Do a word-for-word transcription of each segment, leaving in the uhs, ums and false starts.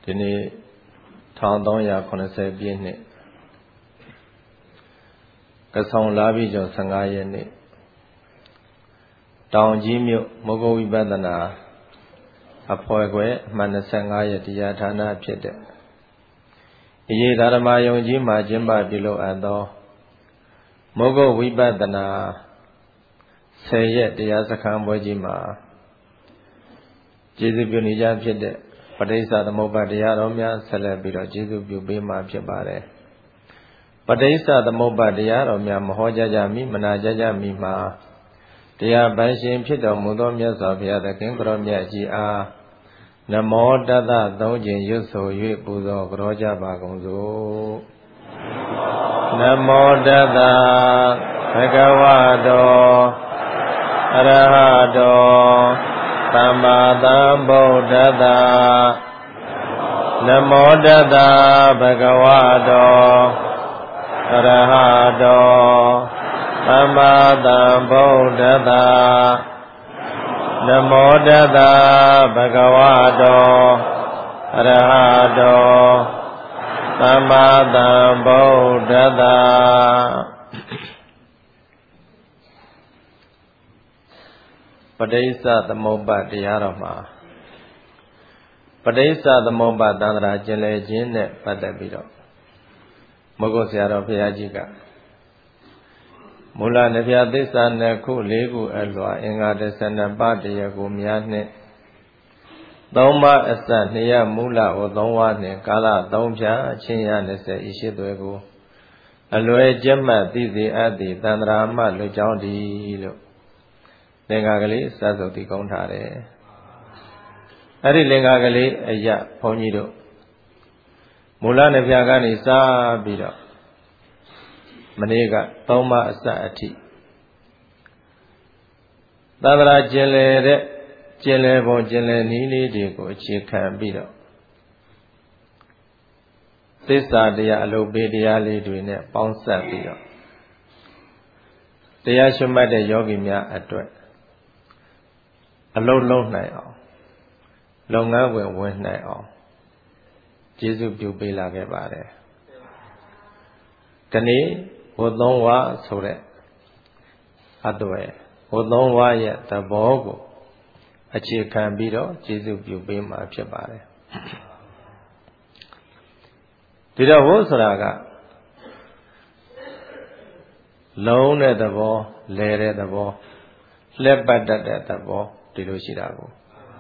ဒီနေ့ထောင်သုံးရာခုနှစ်ဆယ်ပြည့်နှစ်ကဆောင်လာပြီကျော်ဆယ်ငါးရက်နေ့တောင်ကြီးမြို့မုဂ္ဂဝိပဿနာအဖွဲ့ခွဲအမှတ်၂၅ရက်တရားဌာနဖြစ်တဲ့အရေးဓမ္မယုံကြီးမှာကျင်းပပြုလုပ်အပ်သောမုဂ္ဂဝိပဿနာဆယ်ရက်တရားစခန်းပွဲကြီးမှာကျေးဇူးပြုနေကြဖြစ်တဲ့ပဋိစ္စသမုပ္ပါတရားတော်များဆက်လက်ပြီးတော့ကျေးဇူးပြုပေးမှာဖြစ်ပါတယ်ပဋိစ္စသမုပ္ပါတရားတော်များမဟောကြားကြမီမနာကြားကြမီမှာတရားပန်းရှင်ဖြစ်တော်မူသောမြတ်စွာဘုရားသခင်ကိုရောမြတ်ကြီးအားနမောတတသုံးကျင်ရွတ်ဆို၍ပူဇော်ကြောကြပါကုန်စို့နမောတတဘဂဝတောအရဟတောသမ္မာသမ္ဗုဒ္ဓတ္တနမောတတဘဂဝတောအရဟတောသမ္မာသမ္ဗုဒ္ဓတ္တနမောတတဘဂဝတောအရဟတောသမ္မာသမ္ဗုဒ္ဓတ္တပဋိစ္စသမုပ္ပါတရားတော်မှာပဋိစ္စသမုပ္ပါသန္တရာကျင်လည်ခြင်းနဲ့ပတ်သက်ပြီးတော့မဂ္ဂဆရာတော်ဘုရားကြီးကမူလနဗျာသစ္စာနှစ်ခုလေးခုအလွှာအင်္ဂါ၁၂ပါးတရားကိုများနှင့်သုံးပါးအစနှစ်ရမူလဝသုံးဝါးနှင့်ကာလသုံးဖြာအချင်းရ၂၀ဤရှိသွဲကိုအလွယ်ကျက်မှတ်သိစေအပ်သည့်သန္တရာမှလွတ်ကြောင်းဒီလို့လင်္ကာကလေးစသုတ်တိကုန်းထားတယ်အဲ့ဒီလင်္ကာကလေးအရာဘုန်းကြီးတို့မူလနဗျာကနေစပြီးတော့မနေ့ကသုံးပါးအစအထိသန္တရာကျင်လည်တဲ့ကျင်လည်ပုံကျင်လည်နည်းလေးတွေကိုအခြေခံပြီးတော့သစ္စာတရားအလုပ်ပေးတရားလေးတွေနဲ့ပေါင်းစပ်ပြီးတော့တရားရှုမှတ်တဲ့ယောဂီများအတွက်အလုံးလုံးနိုင်အောင်လုပ်ငန်းဝင်ဝင်နိုင်အောင်ကျေးဇူးပြုပေးလာခဲ့ပါတယ်ဒီနေ့ဝတ်သုံးဝါဆိုတဲ့အတွေ့ဝတ်သုံးဝါရဲ့သဘောကိုအခြေခံပြီးတော့ကျေးဇူးပြုပေးမှာဖြစ်ပါတယ်ဒီတော့ဝတ်ဆိုတာကလုံးတဲ့သဘောလဲတဲ့သဘောလက်ပတ်တတ်တဲ့သဘောဒီလိုရှိတာကို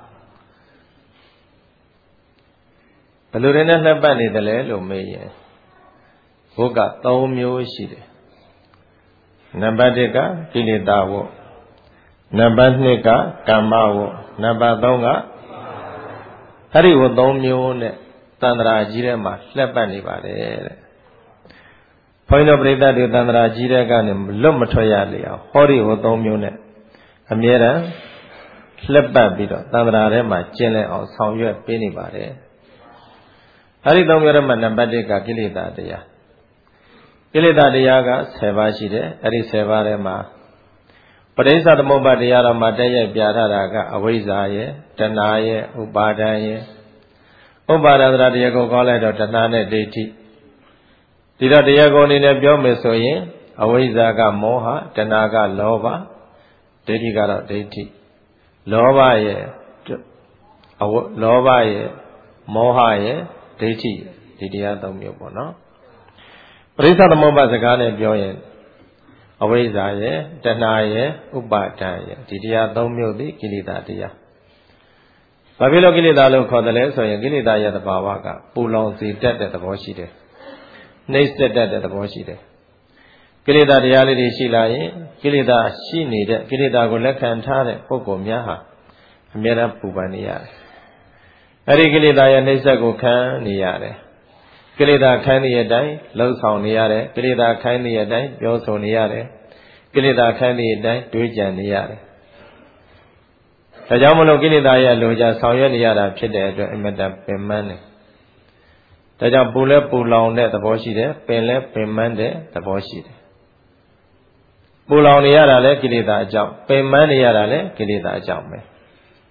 ဘယ်လိုတွေနဲ့လက်ပတ်နေတယ်လဲလို့မေးရင်ဘုကသုံးမျိုးရှိတယ်နံပါတ်တစ်ကကိလေသာဝတ်နံပါတ်နှစ်ကကမ္မဝတ်နံပါတ်သုံးကအဲ့ဒီဝတ်သုံးမျိုးနဲ့သန္တရာကြီးထဲမှာလက်ပတ်နေပါတယ်တဲ့ဘုန်းကြီးတို့ပြိဿတွေသန္တရာကြီးတဲ့ကနေလွတ်မထွက်ရလေအောင်ဟောဒီဝတ်သုံးမျိုးနဲ့အမြဲတမ်းလက်ပတ်ပြီးတော့သန္တရာထဲမှာကျင့်လဲအောင်ဆောင်ရွက်ပေးနေပါတယ်အဲ့ဒီသုံးမျိုးထဲမှာနံပါတ်တစ်ကကိလေသာတရားကိလေသာတရားကဆယ်ပါးရှိတယ်အဲ့ဒီဆယ်ပါးထဲမှာပဋိစ္စသမုပ္ပါတရားတော်မှာတက်ရိုက်ပြထားတာကအဝိဇ္ဇာရဲ့တဏှာရဲ့ဥပါဒံရဲ့ဥပါဒံတရားတရားကိုကောင်းလိုက်တော့တဏှာနဲ့ဒိဋ္ဌိဒီတော့တရားကိုအနေနဲ့ပြောမယ်ဆိုရင်အဝိဇ္ဇာကမောဟတဏှာကလောဘဒိဋ္ဌိကတော့ဒိဋ္ဌိလောဘရဲ့အဝလောဘရဲ့မောဟရဲ့ဒိဋ္ဌိဒီတရားသုံးမျိုးပေါ့နော်ပရိစ္ဆသမုပ္ပါစကားနဲ့ပြောရင်အဝိဇ္ဇာရဲ့တဏှာရဲ့ဥပါဒံရဲ့ဒီတရားသုံးမျိုးသည်ကိလေသာတရားဘာဖြစ်လို့ကိလေသာလို့ခေါ်တယ်လဲဆိုရင်ကိလေသာရဲ့သဘာဝကပူလောင်စေတတ်တဲ့သဘောရှိတယ်နှိမ့်ဆက်တတ်တဲ့သဘောရှိတယ်ကိလေသာတရားလေးတွေရှိလာရင်ကိလေသာရှိနေတဲ့ကိလေသာကိုလက်ခံထားတဲ့ပုဂ္ဂိုလ်များဟာအမြဲတမ်းပူပန်နေရတယ်အဲ့ဒီကိလေသာရဲ့နှိမ့်ဆက်ကိုခံနေရတယ်ကိလေသာခိုင်းတဲ့အတိုင်းလှုပ်ဆောင်နေရတယ်ကိလေသာခိုင်းတဲ့အတိုင်းပြောဆိုနေရတယ်ကိလေသာခိုင်းတဲ့အတိုင်းတွေးကြံနေရတယ်ဒါကြောင့်မလို့ကိလေသာရဲ့လိုချဆောင်ရွက်နေရတာဖြစ်တဲ့အတွက်အမတန်ပင်ပန်းတယ်ဒါကြောင့်ပူလဲပူလောင်တဲ့သဘောရှိတယ်ပင်လဲပင်ပန်းတဲ့သဘောရှိတယ်ပူလောင်နေရတာလဲကိလေသာအကြောင်းပင်ပန်းနေရတာလဲကိလေသာအကြောင်းပဲ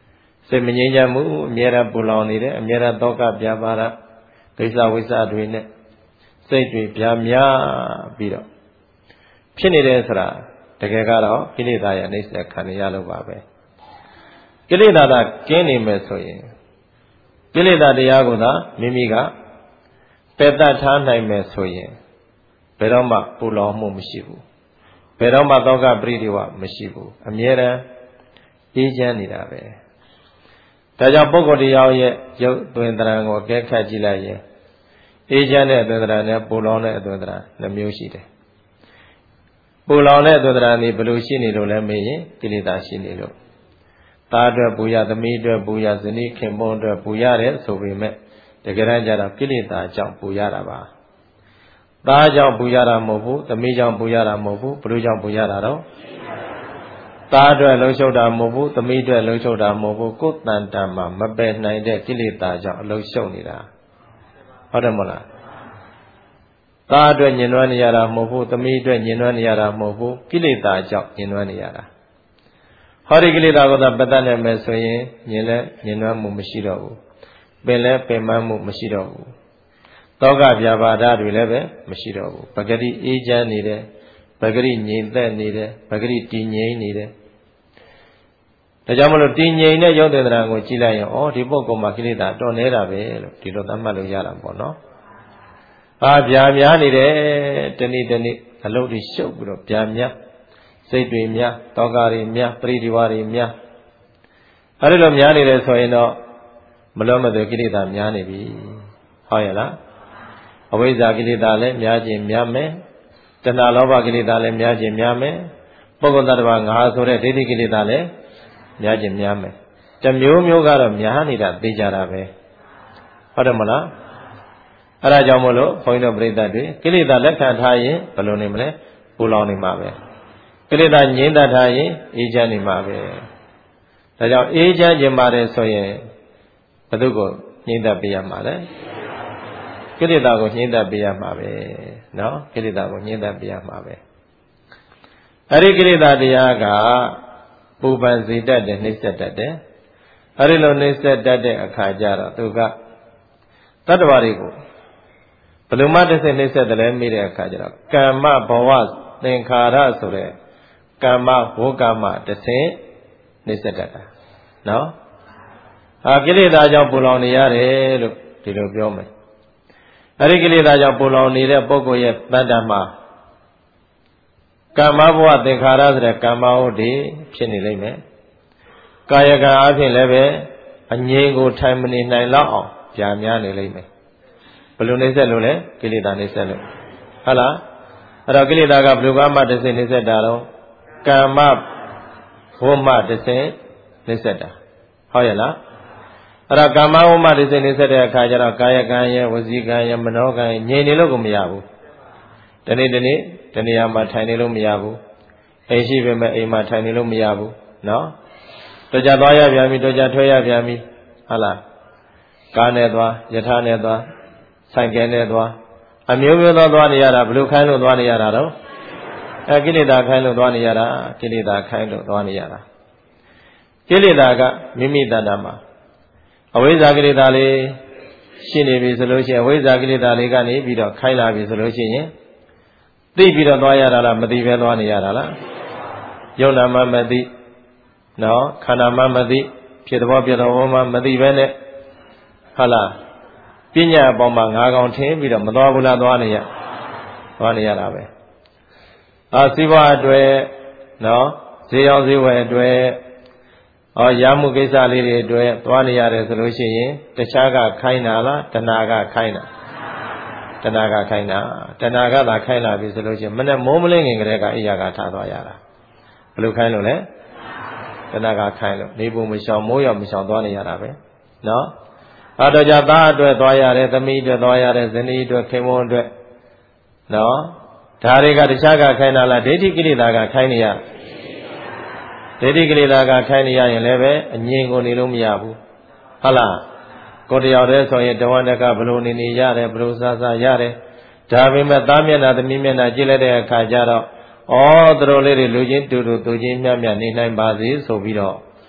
စိတ်မငြိမ်းချမ်းမှုအမြဲတမ်းပူလောင်နေတယ်အမြဲတမ်းတောကပြပါရဒိဋ္ဌဝိသတွေနဲ့စိတ်တွေပြာများပြီးတော့ဖြစ်နေတယ်ဆိုတာတကယ်ကတော့ကိလေသာရဲ့အနိစ္စခံရလို့ပါပဲကိလေသာကကင်းနေမယ်ဆိုရင်ကိလေသာတရားကိုသာမိမိကပယ်တတ်ထားနိုင်မယ်ဆိုရင်ဘယ်တော့မှပူလောင်မှုမရှိဘူးဘယ်တော့မှသောကပရိဒီဝမရှိဘူးအမြဲတမ်းအေးချမ်းနေတာပဲဒါကြောင့်ပုဂ္ဂိုလ်တရားရဲ့ရုပ်သွင်သဏ္ဍာန်ကိုအကဲခတ်ကြည့်လိုက်ရင်အေးချမ်းတဲ့အသွင်သဏ္ဍာန်နဲ့ပူလောင်တဲ့အသွင်သဏ္ဍာန်နှစ်မျိုးရှိတယ်ပူလောင်တဲ့အသွင်သဏ္ဍာန်ဒီဘယ်လိုရှိနေလို့လဲမေးရင်ကိလေသာရှိနေလို့သားအတွက်ပူရသမီးအတွက်ပူရဇနီးခင်ပွန်းအတွက်ပူရတယ်ဆိုပေမဲ့တကယ်တမ်းကျတော့ကိလေသာကြောင့်ပူရတာပါသားကြောင့်ပူရတာမဟုတ်ဘူးသမီးကြောင့်ပူရတာမဟုတ်ဘူးဘယ်လိုကြောင့်ပူရတာတော့သားအတွက်လှုပ်ရှုပ်တာမဟုတ်ဘူးသမီးအတွက်လှုပ်ရှုပ်တာမဟုတ်ဘူးကိုယ်တန်တန်မှာမပယ်နိုင်တဲ့ကိလေသာကြောင့်အလှုပ်ရှုပ်နေတာဟုတ်တယ်မဟုတ်လားသားအတွက်ညှဉ်းနှွမ်းနေရတာမဟုတ်ဘူးသမီးအတွက်ညှဉ်းနှွမ်းနေရတာမဟုတ်ဘူးကိလေသာကြောင့်ညှဉ်းနှွမ်းနေရတာဟောဒီကိလေသာကိုသာပယ်တတ်နိုင်မယ်ဆိုရင်ညှဉ်းလဲညှဉ်းနှွမ်းမှုမရှိတော့ဘူးပင်လဲပင်မမှုမရှိတော့ဘူးတောကဗျာပါဒတွေလည်းပဲမရှိတော့ဘူးပဂတိအေးချမ်းနေတယ်ပဂတိငြိမ်သက်နေတယ်ပဂတိတည်ငြိမ်နေတယ်ဒါကြောင့်မလို့တည်ငြိမ်တဲ့ရုပ်သင်္ဍရာကိုကြည့်လိုက်ရင်ဩဒီပုဂ္ဂိုလ်မှာကိလေသာတော်နေတာပဲလို့ဒီလိုသတ်မှတ်လို့ရတာပေါ့နော်အာဗျာများနေတယ်တနေ့တနေ့အလုပ်တွေရှုပ်ပြီးတော့ဗျာများစိတ်တွေများတောကတွေများပရိဒီဝါတွေများအဲဒီလိုများနေတယ်ဆိုရင်တော့မလွတ်မသွေကိလေသာများနေပြီဟုတ်ရဲ့လားအဝိဇ္ဇာကိလေသာလည်းများခြင်းများမယ်တဏှာလောဘကိလေသာလည်းများခြင်းများမယ်ပုဂ္ဂိုလ်သတ္တဝါငါဆိုတဲ့ဒိဋ္ဌိကိလေသာလည်းများခြင်းများမယ်တမျိုးမျိုးကတော့များနေတာသိကြတာပဲဟုတ်တယ်မလားအဲဒါကြောင့်မို့လို့ဘုန်းကြီးတို့ပြိဿတွေကိလေသာလက်ခံထားရင်ဘယ်လိုနေမလဲပူလောင်နေမှာပဲကိလေသာငြိမ်းတတ်ထားရင်အေးချမ်းနေမှာပဲဒါကြောင့်အေးချမ်းခြင်းပါတယ်ဆိုရင်ဘယ်သူကိုငြိမ်းတတ်ပေးရမှာလဲကိလေသာကိုငြိမ်းတတ်ပေးရမှာပဲနော်ကိလေသာကိုငြိမ်းတတ်ပေးရမှာပဲအဲဒီကိလေသာတရားကပူပန်စေတတ်တယ်နှိမ့်ဆက်တတ်တယ်အဲဒီလိုနှိမ့်ဆက်တတ်တဲ့အခါကျတော့သူကတတ္တဝါတွေကိုဘယ်လိုမှတစ်စိနှိမ့်ဆက်တယ်လဲမိတဲ့အခါကျတော့ကမ္မဘဝသင်္ခါရဆိုတဲ့ကမ္မဝိကမ္မတစ်စိနှိမ့်ဆက်တတ်တာနော်အာကိလေသာကြောင့်ပူလောင်နေရတယ်လို့ဒီလိုပြောမယ်အဲဒီကိလေသာကြောင့်ပူလောင်နေတဲ့ပုဂ္ဂိုလ်ရဲ့တဏ္ဍာမှာကမ္မဘဝသင်္ခါရဆိုတဲ့ကမ္မဝတ္တိဖြစ်နေလိမ့်မယ်ကာယကံအဖြစ်လည်းပဲအငြိမ်ကိုထိုင်မနေနိုင်တော့အောင်ကြာများနေလိမ့်မယ်ဘယ်လိုနှိမ့်ဆက်လို့လဲကိလေသာနှိမ့်ဆက်လို့ဟုတ်လားအဲ့တော့ကိလေသာကဘယ်လိုကမှတစ်စိနှိမ့်ဆက်တာတော့ကမ္မဝမ္မတစ်စိနှိမ့်ဆက်တာဟုတ်ရဲ့လားအဲ့တော့ကမ္မဝမ္မတစ်စိနှိမ့်ဆက်တဲ့အခါကျတော့ကာယကံရဲ့ဝစီကံရဲ့မနောကံရဲ့ငြိမ်နေလို့ကိုမရဘူးဒီနေ့ဒီနေ့တနေရာမှာထိုင်နေလို့မရဘူးအိမ်ရှိပေမဲ့အိမ်မှာထိုင်နေလို့မရဘူးနော်တော့ကြသွားရပြန်ပြီတော့ကြထွက်ရပြန်ပြီဟုတ်လားကားနဲ့သွားယထာနဲ့သွားဆိုင်ကယ်နဲ့သွားအမျိုးမျိုးသောသွားနေရတာဘယ်လိုခိုင်းလို့သွားနေရတာတော့အဲကိလေသာခိုင်းလို့သွားနေရတာကိလေသာခိုင်းလို့သွားနေရတာကိလေသာကမိမိတဏ္ဍာမှာအဝိဇ္ဇာကိလေသာလေးရှိနေပြီဆိုလို့ရှိရင်အဝိဇ္ဇာကိလေသာလေးကနေပြီးတော့ခိုင်းလာပြီဆိုလို့ရှိရင်သိပြီးတော့သွားရတာလားမသိပဲသွားနေရတာလားယုံနာမှမသိနော်ခန္ဓာမှမသိဖြစ်တော်ပြတော်မှမသိပဲနဲ့ဟုတ်လားပညာအပေါ်မှာငါးကောင်ထင်းပြီးတော့မသွားဘူးလားသွားနေရသွားနေရတာပဲအာစီးပွားအတွက်နော်ဈေးရောက်ဈေးဝယ်အတွက်ဩရမှုကိစ္စလေးတွေအတွက်သွားနေရတယ်ဆိုလို့ရှိရင်တခြားကခိုင်းတာလားတဏှာကခိုင်းတာတဏှာကခိုင်းတာတဏှာကသာခိုင်းလာပြီဆိုလို့ရှိရင်မနဲ့မိုးမလင်းခင်ကတည်းကအိယာကထားသွားရတာဘယ်လိုခိုင်းလို့လဲတဏှာကခိုင်းလို့နေပုံမရှောင်မိုးရောက်မရှောင်သွားနေရတာပဲနော်အဲတော့ကြသားအတွက်သွားရတယ်သမီးအတွက်သွားရတယ်ဇနီးအတွက်ခင်မွန်းအတွက်နော်ဒါတွေကတခြားကခိုင်းတာလားဒိဋ္ဌိကိလေသာကခိုင်းနေရဒိဋ္ဌိကိလေသာကခိုင်းနေရရင်လည်းပဲအငြင်းကိုနေလို့မရဘူးဟုတ်လားကိုယ်တယောက်တည်းဆိုရင်တဝန္တကဘလို့နေနေရတယ်ဘလို့စားစားရတယ်ဒါပေမဲ့သားမျက်နှာသမီးမျက်နှာကြည့်လိုက်တဲ့အခါကျတော့ဩသူတို့လေးတွေလူချင်းတူတူသူချင်းမြတ်မြတ်နေနိုင်ပါစေဆိုပြီးတော့ဟ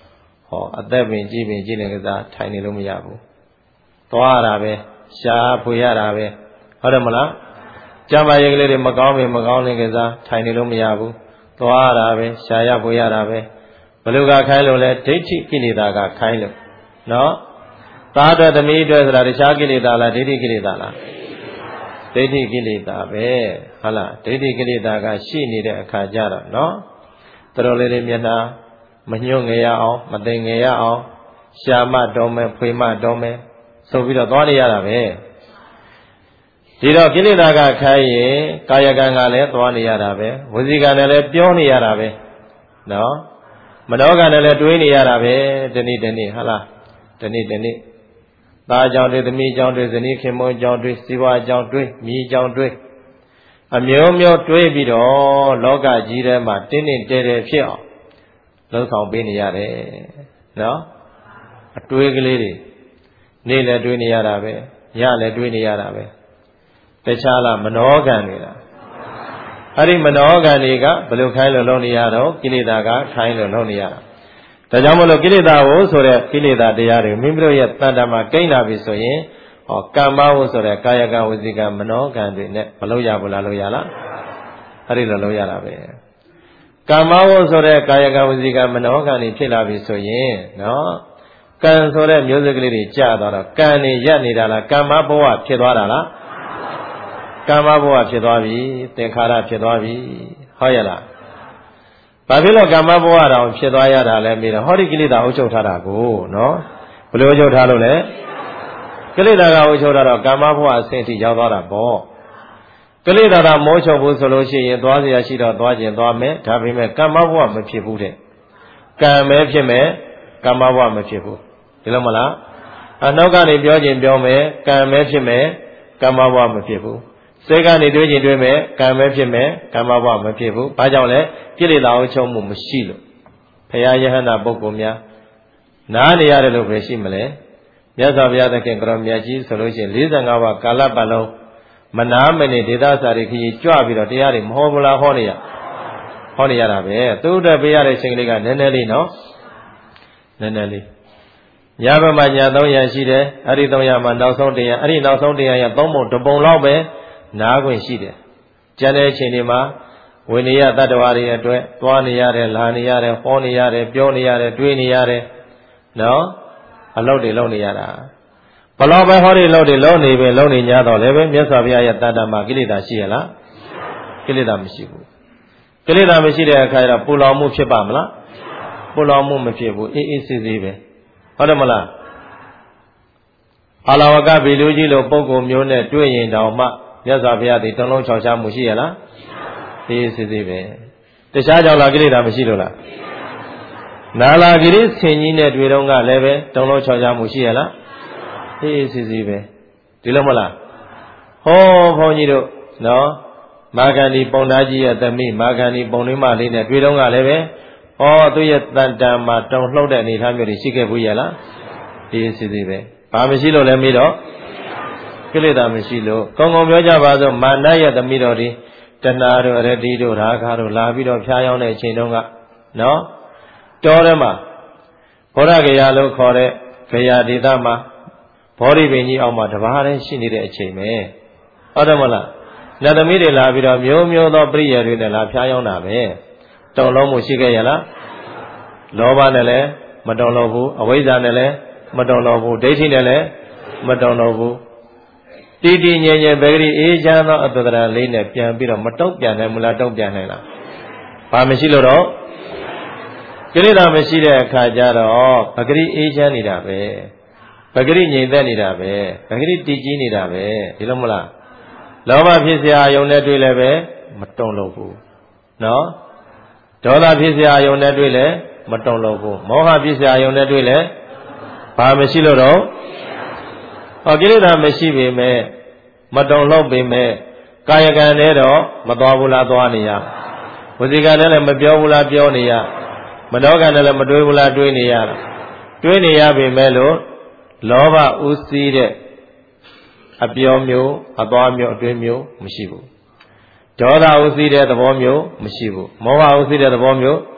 ဟောအသက်ပင်ကြည့်ပင်ကြည့်နေကစားထိုင်နေလို့မရဘူးသွားရတာပဲရှားဖွေရတာပဲဟုတ်တယ်မလားကျမ်းမာရေးကလေးတွေမကောင်းပင်မကောင်းနေကစားထိုင်နေလို့မရဘူးသွားရတာပဲရှားရဖွေရတာပဲဘယ်လိုကခိုင်းလို့လဲဒိဋ္ဌိကိလေသာကခိုင်းလို့နော်သားအတွက်သမီးအတွက်ဆိုတာတခြားကိလေသာလားဒိဋ္ဌိကိလေသာလားဒိဋ္ဌိကိလေသာပဲဟုတ်လားဒိဋ္ဌိကိလေသာကရှိနေတဲ့အခါကျတော့နော်တော်လေးလေးမျက်နှာမညှို့ငယ်ရအောင်မသိငယ်ရအောင်ရှာမတော်မယ်ဖွေမတော်မယ်ဆိုပြီးတော့သွားနေရတာပဲဒီတော့ကိလေသာကခိုင်းရင်ကာယကံကလည်းသွားနေရတာပဲဝစီကံနဲ့လည်းပြောနေရတာပဲနော်မနောကံနဲ့လည်းတွေးနေရတာပဲဒီနေ့ဒီနေ့ဟုတ်လားဒီနေ့ဒီနေ့သားအကြောင်းတွေသမီးအကြောင်းတွေဇနီးခင်မွန်းအကြောင်းတွေစီးပွားအကြောင်းတွေမိအကြောင်းတွေအမျိုးမျိုးတွေးပြီးတော့လောကကြီးထဲမှာတင်းတင်းတဲတဲဖြစ်အောင်လှုပ်ဆောင်ပေးနေရတယ်နော်အတွေးကလေးတွေနေ့လည်းတွေးနေရတာပဲညလည်းတွေးနေရတာပဲတခြားလားမနောကံတွေလားအဲ့ဒီမနောကံတွေကဘယ်လိုခိုင်းလို့လုပ်နေရတော့ကိလေသာကခိုင်းလို့လုပ်နေရတာဒါကြောင့်မလို့ကိလေသာဝဆိုတဲ့ကိလေသာတရားတွေမိမိတို့ရဲ့တဏ္ဍာမှာကိန်းလာပြီဆိုရင်ဟောကမ္မဝဆိုတဲ့ကာယကံဝစီကံမနောကံတွေနဲ့မလုပ်ရဘူးလားလုပ်ရလားအဲ့ဒီလိုလုပ်ရတာပဲကမ္မဝဆိုတဲ့ကာယကံဝစီကံမနောကံတွေဖြစ်လာပြီဆိုရင်နော်ကံဆိုတဲ့မျိုးစိတ်ကလေးတွေကြာသွားတော့ကံတွေရက်နေတာလားကမ္မဘဝဖြစ်သွားတာလားကမ္မဘဝဖြစ်သွားပြီသင်္ခါရဖြစ်သွားပြီဟုတ်ရလားဘာဖြစ်လို့ကမ္မဘဝတောင်ဖြစ်သွားရတာလဲမေးတော့ဟောဒီကိလေသာအုပ်ချုပ်ထားတာကိုနော်ဘယ်လိုအုပ်ချုပ်ထားလို့လဲကိလေသာကအုပ်ချုပ်ထားတော့ကမ္မဘဝအဆင့်ထိရောက်သွားတာပေါ့ကိလေသာကမောချုပ်ဘူးဆိုလို့ရှိရင်သွားเสียရှိတော့သွားခြင်းသွားမယ်ဒါပေမဲ့ကမ္မဘဝမဖြစ်ဘူးတဲ့ကံပဲဖြစ်မယ်ကမ္မဘဝမဖြစ်ဘူးဒီလိုမလားအနောက်ကနေပြောခြင်းပြောမယ်ကံပဲဖြစ်မယ်ကမ္မဘဝမဖြစ်ဘူးစိတ်ကနေတွေးခြင်းတွေးမယ်ကံပဲဖြစ်မယ်ကမ္မဘဝမဖြစ်ဘူးဘာကြောင့်လဲကိလေသာအုပ်ချုပ်မှုမရှိလို့ဘုရားယဟန္တာပုဂ္ဂိုလ်များနားနေရတယ်လို့ပဲရှိမလဲမြတ်စွာဘုရားသခင်ကရောမြတ်ကြီးဆိုလို့ရှိရင်၄၅ပါးကာလပတ်လုံးမနာမနေဒေသစာရိခကြီးကြွပြီးတော့တရားတွေမဟောဘူးလားဟောနေရဟောနေရတာပဲသူ့အတွက်ပေးရတဲ့ချိန်ကလေးကနည်းနည်းလေးနော်နည်းနည်းလေးညဘက်မှာညသုံးရရှိတယ်အဲ့ဒီသုံးရမှာနောက်ဆုံးတရားအဲ့ဒီနောက်ဆုံးတရားရသုံးပုံတစ်ပုံလောက်ပဲနားခွင့်ရှိတယ်ကျန်တဲ့အချိန်တွေမှာဝိနည်းတတ္တဝါတွေအတွက်သွားနေရတယ်လာနေရတယ်ဟောနေရတယ်ပြောနေရတယ်တွေးနေရတယ်နော်အလုပ်တွေလုပ်နေရတာဘလောက်ပဲဟောဒီလုပ်တွေလုပ်နေပဲလုပ်နေ냐တော့လည်းပဲမြတ်စွာဘုရားရဲ့တဏ္ဍာမှာကိလေသာရှိရလားကိလေသာမရှိဘူးကိလေသာမရှိတဲ့အခါကျတော့ပူလောင်မှုဖြစ်ပါမလားပူလောင်မှုမဖြစ်ဘူးအေးအေးဆေးဆေးပဲဟုတ်တယ်မလားအာလဝကဗီလူကြီးလိုပုံကိုမျိုးနဲ့တွေ့ရင်တောင်မှမြတ်စွာဘုရားဒီတုံးလုံးချောင်ချမှုရှိရလားအေးဆေးဆေးပဲတခြားကြောင့်လားကိလေသာမရှိလို့လားနာလာဂိရိဆင်ကြီးနဲ့တွေ့တော့ကလည်းပဲတုံးလုံးချောင်ချမှုရှိရလားအေးအေးဆေးဆေးပဲဒီလိုမလားဟောဘုန်းကြီးတို့နော်မာဂန္ဒီပုံသားကြီးရဲ့သမီးမာဂန္ဒီပုံလေးမလေးနဲ့တွေ့တော့ကလည်းပဲဟောသူ့ရဲ့တန်တန်မှာတုံလှုပ်တဲ့အနေထားမျိုးတွေရှိခဲ့ဘူးရဲ့လားအေးအေးဆေးဆေးပဲဘာမရှိလို့လဲမေးတော့ကိလေသာမရှိလို့ကောင်းကောင်းပြောကြပါစို့မာနရဲ့သမီးတော်ဒီတဏှာတို့အရတိတို့ရာဂတို့လာပြီးတော့ဖျားယောင်းတဲ့အချိန်တုန်းကနော်တောထဲမှာဘောရဂရာလို့ခေါ်တဲ့ဂရာဒေသမှာဘောဓိပင်ကြီးအောက်မှာတပါးတည်းရှိနေတဲ့အချိန်ပဲဟုတ်တယ်မလားနတ်သမီးတွေလာပြီးတော့မျိုးမျိုးသောပရိယာတွေနဲ့လာဖျားယောင်းတာပဲတုံလုံးမှုရှိခဲ့ရလားလောဘနဲ့လည်းမတုံလို့ဘူးအဝိဇ္ဇာနဲ့လည်းမတုံလို့ဘူးဒိဋ္ဌိနဲ့လည်းမတုံလို့ဘူးတီတီငြိမ်ငြိမ်ပဲကလေးအေးချမ်းသောအတ္တကရာလေးနဲ့ပြန်ပြီးတော့မတုံ့ပြန်နိုင်ဘူးလားတုံ့ပြန်နိုင်လားဘာမရှိလို့တော့ကိလေသာမရှိတဲ့အခါကျတော့ပဂရိအေးချမ်းနေတာပဲပဂရိငြိမ်သက်နေတာပဲပဂရိတည်ကြည်နေတာပဲဒီလိုမလားလောဘဖြစ်เสียအယုံနဲ့တွေ့လည်းပဲမတုံလို့ဘူးနော်ဒေါသဖြစ်เสียအယုံနဲ့တွေ့လည်းမတုံလို့ဘူးမောဟဖြစ်เสียအယုံနဲ့တွေ့လည်းဘာမရှိလို့တော့ဟောကိလေသာမရှိပေမဲ့မတုံလို့ပေမဲ့ကာယကံနဲ့တော့မသွားဘူးလားသွားနေရဝစီကံနဲ့လည်းမပြောဘူးလားပြောနေရမနောကံနဲ့လည်းမတွေးဘူးလားတွေးနေရတာတွေးနေရပေမဲ့လို့လောဘဥစည်းတဲ့အပြောမျိုးအသွားမျိုးအတွင်းမျိုးမရှိဘူးဒေါသဥစည်းတဲ့သဘောမျိုးမရှိဘူးမောဟဥစည်းတဲ့သဘောမျိုး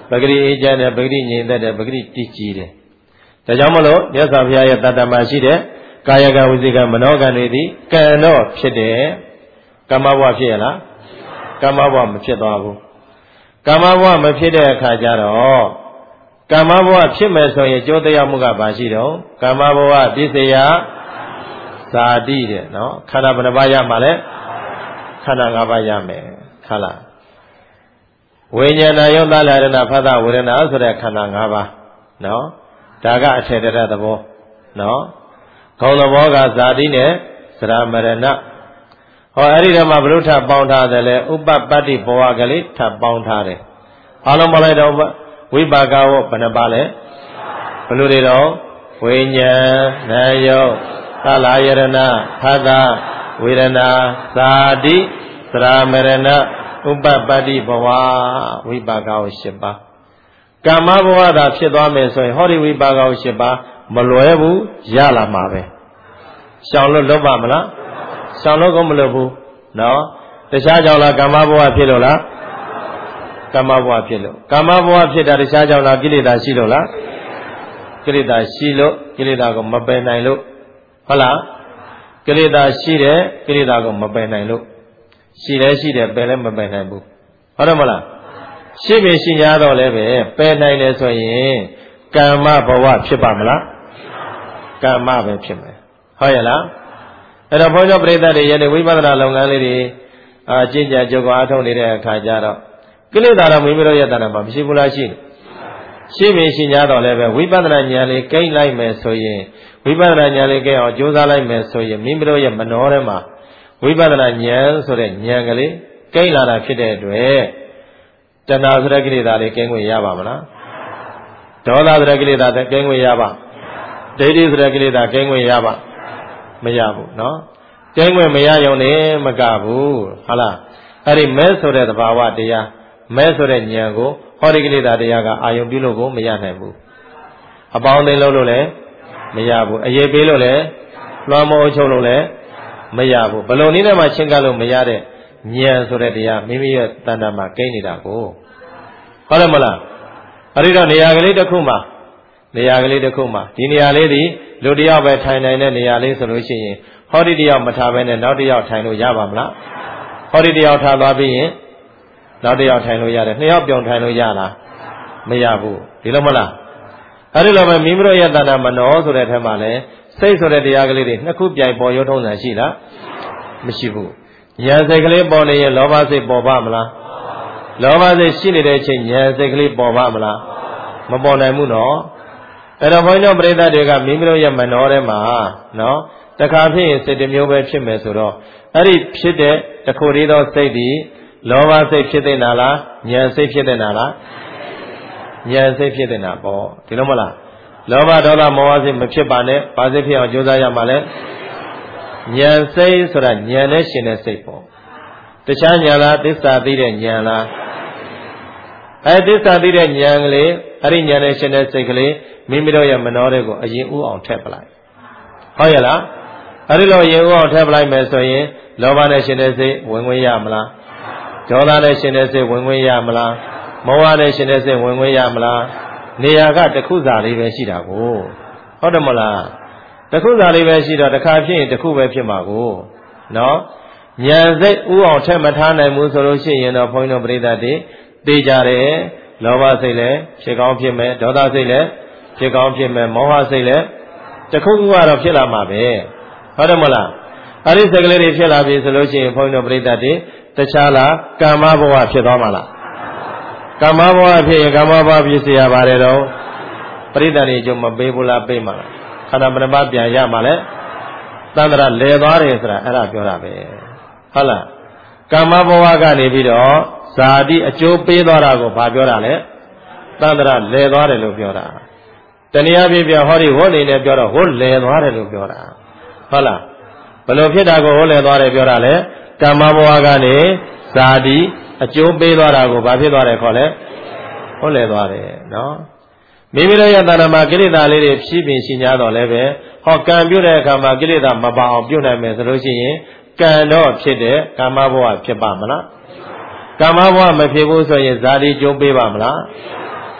ပဂရိအေးချမ်းတယ်ပဂရိငြိမ်သက်တယ်ပဂရိတည်ကြည်တယ်ဒါကြောင့်မလို့မြတ်စွာဘုရားရဲ့တတ္တမှာရှိတဲ့ကာယကံဝစီကံမနောကံတွေသည်ကံတော့ဖြစ်တယ်ကမ္မဘဝဖြစ်ရလားကမ္မဘဝမဖြစ်သွားဘူးကမ္မဘဝမဖြစ်တဲ့အခါကျတော့ကမ္မဘဝဖြစ်မယ်ဆိုရင်ကျိုးတရားမှုကဘာရှိတော့ကမ္မဘဝပြည့်စရာဇာတိတဲ့နော်ခန္ဓာဘယ်နှပါးရမှာလဲခန္ဓာ၅ပါးရမယ်ဟုတ်လားဝိညာဏယုတ်တလာရဏဖသဝေဒနာဆိုတဲ့ခန္ဓာ၅ပါးနော်ဒါကအထေတရသဘောနော်ခေါင်းသဘောကဇာတိနဲ့သရမရဏဟောအဲ့ဒီတည်းမှာဘုရုထပေါင်းထားတယ်လေဥပပတ္တိဘဝကလေးထပ်ပေါင်းထားတယ်အားလုံးပေါင်းလိုက်တော့ဝိပါကဝဘယ်နှပါလဲဘယ်လိုတွေတော့ဝိညာဉ်နာယုတ်သလာယရဏဖသဝေဒနာဇာတိသရမရဏဥပပတ္တိဘဝဝိပါကဝ၈ပါးကမ္မဘဝသာဖြစ်သွားမယ်ဆိုရင်ဟောဒီဝိပါကဝ၈ပါးမလွယ်ဘူးရလာမှာပဲရှောင်လို့လွတ်ပါမလားရှောင်လို့ក៏မလွတ်ဘူးနော်တခြားကြောင့်လားကမ္မဘဝဖြစ်လို့လားကမ္မဘဝဖြစ်လို့ကမ္မဘဝဖြစ်တာတခြားကြောင့်လားကိလေသာရှိလို့လားကိလေသာရှိလို့ကိလေသာကိုမပယ်နိုင်လို့ဟုတ်လားကိလေသာရှိတယ်ကိလေသာကိုမပယ်နိုင်လို့ရှိလဲရှိတယ်ပယ်လည်းမပယ်နိုင်ဘူးဟုတ်တယ်မလားရှိပြီရှိ냐တော့လည်းပဲပယ်နိုင်တယ်ဆိုရင်ကမ္မဘဝဖြစ်ပါမလားကမ္မပဲဖြစ်မယ်ဟုတ်ရဲ့လားအဲ့တော့ဘုန်းကြီးပရိသတ်တွေယနေ့ဝိပဿနာလုပ်ငန်းလေးတွေအာကျင့်ကြံကြုတ်ကွာအထောက်နေတဲ့အခါကျတော့ကိလေသာတော့မိမိတို့ရဲ့တဏ္ဍာမှာမရှိဘူးလားရှိတယ်ရှိပြီရှိ냐တော့လည်းပဲဝိပဿနာဉာဏ်လေးကိန်းလိုက်မယ်ဆိုရင်ဝိပဿနာဉာဏ်လေးကိန်းအောင်ကြိုးစားလိုက်မယ်ဆိုရင်မိမိတို့ရဲ့မနောထဲမှာဝိပဿနာဉာဏ်ဆိုတဲ့ဉာဏ်ကလေးကိန်းလာတာဖြစ်တဲ့အတွက်တဏှာဆိုတဲ့ကိလေသာလေးကိန်းခွင့်ရပါမလားဒေါသဆိုတဲ့ကိလေသာကိန်းခွင့်ရပါဒိဋ္ဌိဆိုတဲ့ကိလေသာကိန်းခွင့်ရပါမရဘူးเนาะကိန်းခွင့်မရရုံနဲ့မကဘူးဟုတ်လားအဲ့ဒီမဲဆိုတဲ့သဘာဝတရားမဲဆိုတဲ့ဉာဏ်ကိုဟောဒီကိလေသာတရားကအာယုံပြုလို့ကိုမရနိုင်ဘူးအပေါင်းသိလို့လို့လည်းမရဘူးအရေးပေးလို့လည်းလွှမ်းမိုးချုပ်လို့လည်းမရဘူးဘလို့နည်းနဲ့မှချင်းကပ်လို့မရတဲ့ဉာဏ်ဆိုတဲ့တရားမိမိရဲ့တဏ္ဍာမှာကိန်းနေတာကိုဟုတ်တယ်မလားအဲ့ဒီတော့နေရာကလေးတစ်ခုမှာနေရာကလေးတစ်ခုမှာဒီနေရာလေးဒီလူတယောက်ပဲထိုင်နိုင်တဲ့နေရာလေးဆိုလို့ရှိရင်ဟောဒီတယောက်မထားဘဲနဲ့နောက်တယောက်ထိုင်လို့ရပါမလားဟောဒီတယောက်ထားသွားပြီးရင်နောက်တယောက်ထိုင်လို့ရတယ်နှစ်ယောက်ပြောင်းထိုင်လို့ရလားမရဘူးဒီလိုမလားအဲ့ဒီလိုပဲမိမိတို့ရဲ့တဏ္ဍာမနောဆိုတဲ့အထက်မှာလဲစိတ်ဆိုတဲ့တရားကလေးတွေနှစ်ခုပြိုင်ပေါ်ရုံထုံးစံရှိလားမရှိဘူးဉာဏ်စိတ်ကလေးပေါ်နေရင်လောဘစိတ်ပေါ်ပါမလားလောဘစိတ်ရှိနေတဲ့အချိန်ဉာဏ်စိတ်ကလေးပေါ်ပါမလားမပေါ်နိုင်ဘူးနော်အဲ့တော့ဘုန်းကြီးတို့ပရိသတ်တွေကမိမိတို့ရဲ့မနောထဲမှာနော်တခါဖြစ်ရင်စိတ်တစ်မျိုးပဲဖြစ်မယ်ဆိုတော့အဲ့ဒီဖြစ်တဲ့တခုတည်းသောစိတ်ဒီလောဘစိတ်ဖြစ်တဲ့နာလားဉာဏ်စိတ်ဖြစ်တဲ့နာလားဉာဏ်စိတ်ဖြစ်တဲ့နာပေါ့ဒီလိုမလားလောဘဒေါသမောဟစိတ်မဖြစ်ပါနဲ့ဘာစိတ်ဖြစ်အောင်ကြိုးစားရမှာလဲဉာဏ်စိတ်ဆိုတာဉာဏ်နဲ့ရှင်တဲ့စိတ်ပေါ့တခြားဉာဏ်လားသစ္စာသိတဲ့ဉာဏ်လားအဲသစ္စာသိတဲ့ဉာဏ်ကလေးအဲ့ဒီဉာဏ်နဲ့ရှင်တဲ့စိတ်ကလေးမိမိတို့ရဲ့မနောတွေကိုအရင်ဥအောင်ထည့်ပလိုက်ဟုတ်ရဲ့လားအဲ့ဒီလိုအရင်ဥအောင်ထည့်ပလိုက်မယ်ဆိုရင်လောဘနဲ့ရှင်တဲ့စိတ်ဝင်ဝင်ရမလားဒေါသနဲ့ရှင်တဲ့စိတ်ဝင်ဝင်ရမလားမောဟနဲ့ရှင်တဲ့စိတ်ဝင်ဝင်ရမလားနေရာကတစ်ခုစာလေးပဲရှိတာကိုဟုတ်တယ်မလားတစ်ခုစာလေးပဲရှိတော့တစ်ခါဖြစ်ရင်တစ်ခုပဲဖြစ်မှာကိုနော်ဉာဏ်စိတ်ဥအောင်ထက်မထားနိုင်ဘူးဆိုလို့ရှိရင်တော့ဘုန်းကြီးတို့ပရိသတ်တွေသိကြတယ်လောဘစိတ်လည်းဖြစ်ကောင်းဖြစ်မယ်ဒေါသစိတ်လည်းဖြစ်ကောင်းဖြစ်မယ်မောဟစိတ်လည်းတစ်ခုခုကတော့ဖြစ်လာမှာပဲဟုတ်တယ်မလားအဲ့ဒီစိတ်ကလေးတွေဖြစ်လာပြီဆိုလို့ရှိရင်ဘုန်းကြီးတို့ပရိသတ်တွေတခြားလားကမ္မဘဝဖြစ်သွားမှာလားကမ္မဘဝဖြစ်ရင်ကမ္မဘဝပြည့်စရာပါတယ်တော့ပရိသတ်တွေကျုံမပေးဘူးလားပေးမှာလားခန္ဓာမနပါပြန်ရမှာလဲသန္တရာလဲသွားတယ်ဆိုတာအဲ့ဒါပြောတာပဲဟုတ်လားကမ္မဘဝကနေပြီးတော့ဇာတိအကျိုးပေးသွားတာကိုဘာပြောတာလဲသန္တရာလဲသွားတယ်လို့ပြောတာတဏှာပြပြဟောဒီဝတ်နေနဲ့ပြောတော့ဝတ်လဲသွားတယ်လို့ပြောတာဟုတ်လားဘယ်လိုဖြစ်တာကိုဝတ်လဲသွားတယ်ပြောတာလဲကမ္မဘဝကနေဇာတိအကျိုးပေးသွားတာကိုဘာဖြစ်သွားတယ်ခေါ်လဲဟုတ်လဲသွားတယ်နော်မိမိတို့ရဲ့တဏ္ဍာမှာကိလေသာလေးတွေဖြည့်ပင်ရှိ냐တော့လည်းပဲဟောကံပြုတဲ့အခါမှာကိလေသာမပါအောင်ပြုနိုင်မယ်ဆိုလို့ရှိရင်ကံတော့ဖြစ်တဲ့ကာမဘဝဖြစ်ပါမလားကာမဘဝမဖြစ်ဘူးဆိုရင်ဇာတိကျိုးပေးပါမလား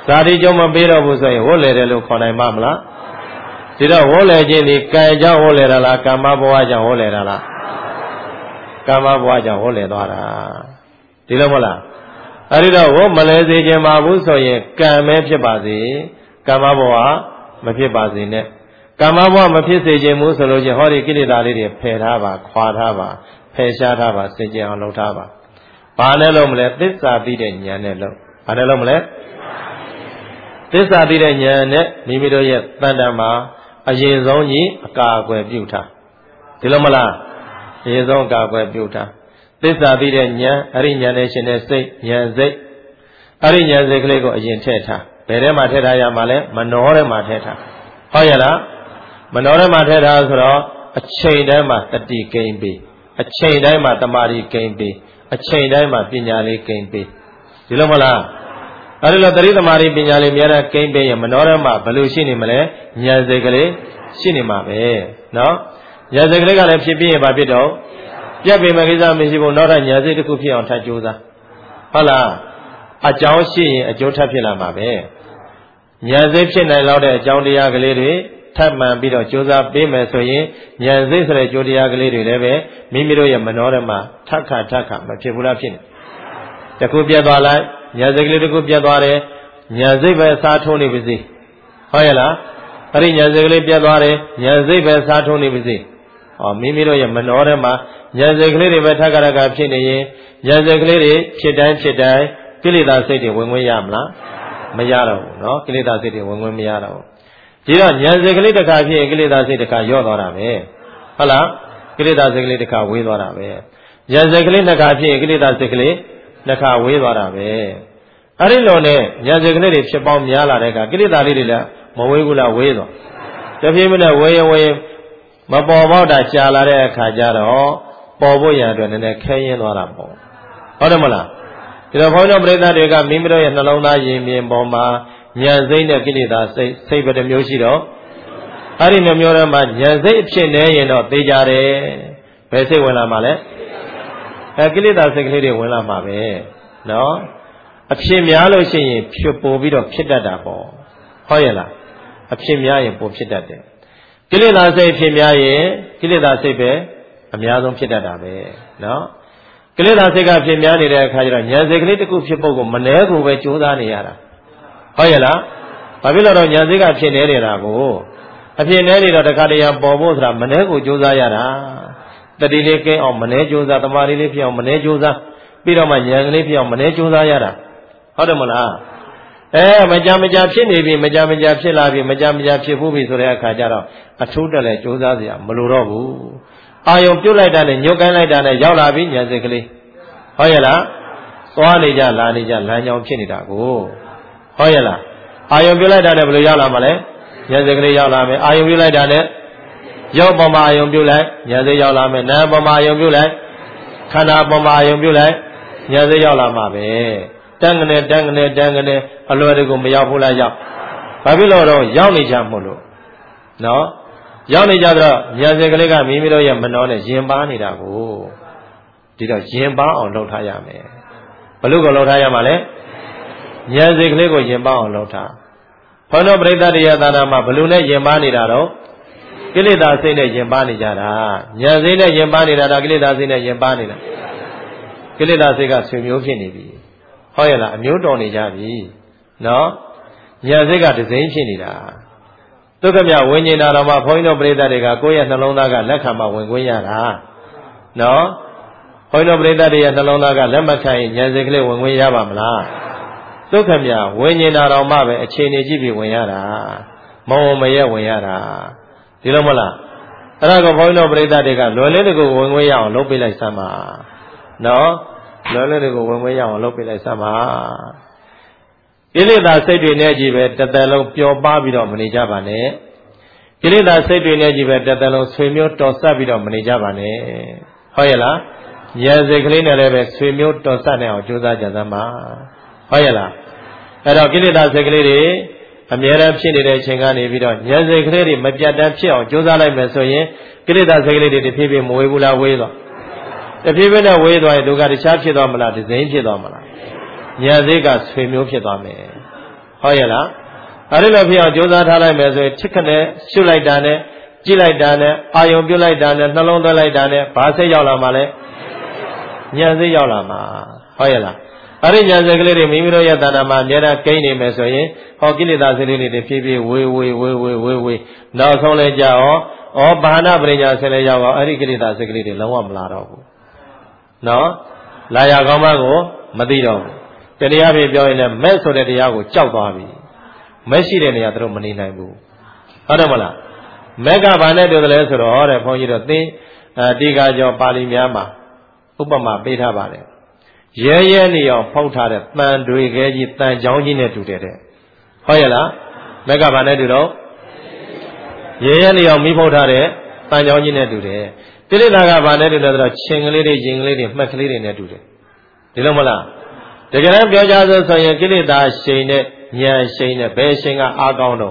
ဇာတိကျုံမပေးတော့ဘူးဆိုရင်ဝတ်လေတယ်လို့ခေါ်နိုင်မှာမလားဒီတော့ဝတ်လေခြင်းဒီကံကြောင့်ဝတ်လေတာလားကမ္မဘဝကြောင့်ဝတ်လေတာလားကမ္မဘဝကြောင့်ဝတ်လေသွားတာဒီလိုမဟုတ်လားအဲ့ဒီတော့ဝတ်မလဲစေခြင်းပါဘူးဆိုရင်ကံပဲဖြစ်ပါစေကမ္မဘဝမဖြစ်ပါစေနဲ့ကမ္မဘဝမဖြစ်စေခြင်းဘူးဆိုလို့ချင်းဟောဒီကိလေသာလေးတွေဖယ်ထားပါခွာထားပါဖယ်ရှားထားပါစင်ကြယ်အောင်လုပ်ထားပါဘာနဲ့လုပ်မလဲသစ္စာသိတဲ့ဉာဏ်နဲ့လုပ်ဘာနဲ့လုပ်မလဲသစ္စာသိတဲ့ဉာဏ်နဲ့မိမိတို့ရဲ့တဏ္ဍာမှာအရင်ဆုံးကြီးအကာအကွယ်ပြုထားဒီလိုမလားအရင်ဆုံးအကာအကွယ်ပြုထားသစ္စာသိတဲ့ဉာဏ်အဲ့ဒီဉာဏ်နဲ့ရှင်တဲ့စိတ်ဉာဏ်စိတ်အဲ့ဒီဉာဏ်စိတ်ကလေးကိုအရင်ထည့်ထားဘယ်ထဲမှာထည့်ထားရမှာလဲမနောထဲမှာထည့်ထားဟုတ်ရဲ့လားမနောထဲမှာထည့်ထားဆိုတော့အချိန်တိုင်းမှာတတိကိန်းပြီးအချိန်တိုင်းမှာတမာရီကိန်းပြီးအချိန်တိုင်းမှာပညာလေးကိန်းပြီးဒီလိုမလားအဲ့ဒီလိုတတိတမာရီပညာလေးများတဲ့ကိန်းပြီးရင်မနောထဲမှာဘယ်လိုရှိနေမလဲဉာဏ်စိတ်ကလေးရှိနေမှာပဲနော်ဉာဏ်စိတ်ကလေးကလည်းဖြစ်ပြီးရင်ဘာဖြစ်တော့ပြတ်ပေမဲ့ကိစ္စမရှိဘူးနောက်ထပ်ဉာဏ်စိတ်တစ်ခုဖြစ်အောင်ထပ်ကြိုးစားဟုတ်လားအကြောင်းရှိရင်အကျိုးထပ်ဖြစ်လာမှာပဲဉာဏ်စိတ်ဖြစ်နိုင်လောက်တဲ့အကြောင်းတရားကလေးတွေထပ်မှန်ပြီးတော့ကြိုးစားပေးမယ်ဆိုရင်ဉာဏ်စိတ်ဆိုတဲ့ကြိုးတရားကလေးတွေလည်းပဲမိမိတို့ရဲ့မနောထဲမှာထပ်ခါထပ်ခါမဖြစ်ဘူးလားဖြစ်နေတခုပြတ်သွားလိုက်ဉာဏ်စိတ်ကလေးတစ်ခုပြတ်သွားတယ်ဉာဏ်စိတ်ပဲစားထိုးနေပါစေဟုတ်ရဲ့လားအဲ့ဒီဉာဏ်စိတ်ကလေးပြတ်သွားတယ်ဉာဏ်စိတ်ပဲစားထိုးနေပါစေဟောမိမိတို့ရဲ့မနောထဲမှာဉာဏ်စိတ်ကလေးတွေပဲထပ်ခါထပ်ခါဖြစ်နေရင်ဉာဏ်စိတ်ကလေးတွေဖြစ်တိုင်းဖြစ်တိုင်းကိလေသာစိတ်တွေဝင်ဝင်ရမလားမရတော့ဘူးเนาะကိလေသာစိတ်တွေဝင်ဝင်မရတော့ဘူးဒီတော့ဉာဏ်စိတ်ကလေးတစ်ခါဖြစ်ရင်ကိလေသာစိတ်တစ်ခါရော့သွားတာပဲဟုတ်လားကိလေသာစိတ်ကလေးတစ်ခါဝေးသွားတာပဲဉာဏ်စိတ်ကလေးတစ်ခါဖြစ်ရင်ကိလေသာစိတ်ကလေးတစ်ခါဝေးသွားတာပဲအဲ့ဒီလိုနဲ့ဉာဏ်စိတ်ကလေးတွေဖြစ်ပေါင်းများလာတဲ့အခါကိလေသာလေးတွေလည်းမဝေးဘူးလားဝေးသွားတဖြည်းဖြည်းနဲ့ဝေးရင်ဝေးမပေါ်ပေါက်တာရှားလာတဲ့အခါကျတော့ပေါ်ဖို့ရန်အတွက်နည်းနည်းခဲရင်းသွားတာပေါ့ဟုတ်တယ်မလားဒီတော့ဘုန်းတော်ပရိသတ်တွေကမိမိတို့ရဲ့နှလုံးသားယဉ်မြင်ပေါ်မှာဉာဏ်စိတ်နဲ့ကိလေသာစိတ်စိတ်ပဲတစ်မျိုးရှိတော့အဲ့ဒီနှမျိုးထဲမှာဉာဏ်စိတ်အဖြစ်နေရင်တော့သိကြတယ်ဘယ်စိတ်ဝင်လာမှာလဲအဲကိလေသာစိတ်ကလေးတွေဝင်လာမှာပဲနော်အဖြစ်များလို့ရှိရင်ဖြစ်ပိုပြီးတော့ဖြစ်တတ်တာပေါ့ဟုတ်ရဲ့လားအဖြစ်များရင်ပိုဖြစ်တတ်တယ်ကိလေသာစိတ်ဖြစ်များရင်ကိလေသာစိတ်ပဲအများဆုံးဖြစ်တတ်တာပဲနော်ကိလေသာစိတ်ကဖြစ်များနေတဲ့အခါကျတော့ဉာဏ်စိတ်ကလေးတစ်ခုဖြစ်ဖို့ကိုမနှဲကိုပဲကြိုးစားနေရတာဟုတ်ရဲ့လားဘာဖြစ်လို့တော့ဉာဏ်စိတ်ကဖြစ်နေနေတာကိုအဖြစ်နေနေတော့တခါတည်းပေါ်ဖို့ဆိုတာမနှဲကိုကြိုးစားရတာတတိလေးကင်းအောင်မနှဲကြိုးစားတမာရီလေးဖြစ်အောင်မနှဲကြိုးစားပြီးတော့မှဉာဏ်ကလေးဖြစ်အောင်မနှဲကြိုးစားရတာဟုတ်တယ်မလားအဲမကြမကြဖြစ်နေပြီမကြမကြဖြစ်လာပြီမကြမကြဖြစ်ဖို့ပြီဆိုတဲ့အခါကျတော့အထူးတက်လဲကြိုးစားစရာမလိုတော့ဘူးအာယုံပြုတ်လိုက်တာနဲ့ညှုတ်ကိုင်းလိုက်တာနဲ့ရောက်လာပြီဉာဏ်စိတ်ကလေးဟုတ်ရဲ့လားသွားနေကြလာနေကြလမ်းကြောင်းဖြစ်နေတာကိုဟုတ်ရဲ့လားအာယုံပြုတ်လိုက်တာနဲ့ဘယ်လိုရောက်လာမှာလဲဉာဏ်စိတ်ကလေးရောက်လာမယ်အာယုံပြုတ်လိုက်တာနဲ့ရုပ်ပေါ်မှာအာယုံပြုတ်လိုက်ဉာဏ်စိတ်ရောက်လာမယ်နာမ်ပေါ်မှာအာယုံပြုတ်လိုက်ခန္ဓာပေါ်မှာအာယုံပြုတ်လိုက်ဉာဏ်စိတ်ရောက်လာမှာပဲတန်းကနေတန်းကနေတန်းကနေအလွယ်တကူမရောက်ဘူးလားရောက်ဘာဖြစ်လို့တော့ရောက်နေကြမို့လို့နော်ရောက်နေကြတော့ဉာဏ်စိတ်ကလေးကမိမိတို့ရဲ့မနှောနဲ့ယဉ်ပါနေတာကိုဒီတော့ယဉ်ပါအောင်လုပ်ထားရမယ်ဘယ်လိုကိုလုပ်ထားရမှာလဲဉာဏ်စိတ်ကလေးကိုယဉ်ပါအောင်လုပ်ထားဘုန်းတော်ပရိသတ်တရားသာနာမှာဘယ်လိုနဲ့ယဉ်ပါနေတာတော့ကိလေသာစိတ်နဲ့ယဉ်ပါနေကြတာဉာဏ်စိတ်နဲ့ယဉ်ပါနေတာဒါကိလေသာစိတ်နဲ့ယဉ်ပါနေတာကိလေသာစိတ်ကဆွေမျိုးဖြစ်နေပြီဟုတ်ရဲ့လားအမျိုးတော်နေကြပြီနော်ဉာဏ်စိတ်ကဒစိမ့်ဖြစ်နေတာဒုက္ခမြဝိညာဉ်တော်မှာဘုန်းကြီးတို့ပရိသတ်တွေကကိုယ့်ရဲ့နှလုံးသားကလက်ခံမှဝင်ခွင့်ရတာနော်ဘုန်းကြီးတို့ပရိသတ်တွေရဲ့နှလုံးသားကလက်မခံရင်ဉာဏ်စိတ်ကလေးဝင်ခွင့်ရပါမလားဒုက္ခမြဝိညာဉ်တော်မှာပဲအခြေအနေကြည့်ပြီးဝင်ရတာမုံမရဲဝင်ရတာဒီလိုမလားအဲ့ဒါကဘုန်းကြီးတို့ပရိသတ်တွေကလွယ်လေးတကူဝင်ခွင့်ရအောင်လုပ်ပေးလိုက်စမ်းပါနော်လွယ်လေးတကူဝင်ခွင့်ရအောင်လုပ်ပေးလိုက်စမ်းပါကိလေသာစိတ်တွေနဲ့ကြီးပဲတသက်လုံးပျော်ပါပြီးတော့မနေကြပါနဲ့ကိလေသာစိတ်တွေနဲ့ကြီးပဲတသက်လုံးဆွေမျိုးတော်ဆက်ပြီးတော့မနေကြပါနဲ့ဟုတ်ရဲ့လားဉာဏ်စိတ်ကလေးနဲ့လည်းပဲဆွေမျိုးတော်ဆက်နေအောင်ကြိုးစားကြသမ်းပါဟုတ်ရဲ့လားအဲ့တော့ကိလေသာစိတ်ကလေးတွေအမြဲတမ်းဖြစ်နေတဲ့အချိန်ကနေပြီးတော့ဉာဏ်စိတ်ကလေးတွေမပြတ်တမ်းဖြစ်အောင်ကြိုးစားလိုက်မယ်ဆိုရင်ကိလေသာစိတ်ကလေးတွေတဖြည်းဖြည်းမဝေးဘူးလားဝေးသွားတဖြည်းဖြည်းနဲ့ဝေးသွားရင်သူကတခြားဖြစ်သွားမလားဒဇိမ့်ဖြစ်သွားမလားဉာဏ်စိတ်ကဆွေမျိုးဖြစ်သွားမယ်ဟဟုတ်ရဲ့လားအဲ့ဒီလိုဖြစ်အောင်ကြိုးစားထားလိုက်မယ်ဆိုရင်ချစ်ခနဲ့ရှုလိုက်တာနဲ့ကြည့်လိုက်တာနဲ့အာယုံပြုတ်လိုက်တာနဲ့နှလုံးသွင်းလိုက်တာနဲ့ဘာစိတ်ရောက်လာမှာလဲဉာဏ်စိတ်ရောက်လာမှာဟုတ်ရဲ့လားအဲ့ဒီဉာဏ်စိတ်ကလေးတွေမိမိတို့ရဲ့တဏ္ဍာမှာအများအားကိန်းနေမယ်ဆိုရင်ဟောကိလေသာစိတ်လေးတွေဖြည်းဖြည်းဝေးဝေးဝေးဝေးဝေးဝေးနောက်ဆုံးလဲကြာရောဩဘာနာပရိညာဆင်းလဲရောက်တော့အဲ့ဒီကိလေသာစိတ်ကလေးတွေလုံးဝမလာတော့ဘူးနော်လာရကောင်းမှကိုမသိတော့ဘူးတရားပြပြောရင်လည်းမဲ့ဆိုတဲ့တရားကိုကြောက်သွားပြီမဲ့ရှိတဲ့နေရာသူတို့မနေနိုင်ဘူးဟုတ်တယ်မလားမဲ့ကဘာနဲ့တူတယ်လဲဆိုတော့တဲ့ဘုန်းကြီးတို့သင်တိကာကျော်ပါဠိများမှာဥပမာပေးထားပါတယ်ရဲရဲလျောင်ဖောက်ထားတဲ့တန်တွေခဲကြီးတန်ချောင်းကြီးနဲ့တူတယ်တဲ့ဟုတ်ရဲ့လားမဲ့ကဘာနဲ့တူတော့ရဲရဲလျောင်မိဖောက်ထားတဲ့တန်ချောင်းကြီးနဲ့တူတယ်တိရိတာကဘာနဲ့တူလဲဆိုတော့ချင်းကလေးတွေရင်ကလေးတွေမှတ်ကလေးတွေနဲ့တူတယ်ဒီလိုမလားတကယ်လည်းပြောကြဆိုဆိုရင်ကိလေသာရှိန်နဲ့ဉာဏ်ရှိန်နဲ့ဘယ်ရှိန်ကအားကောင်းတော့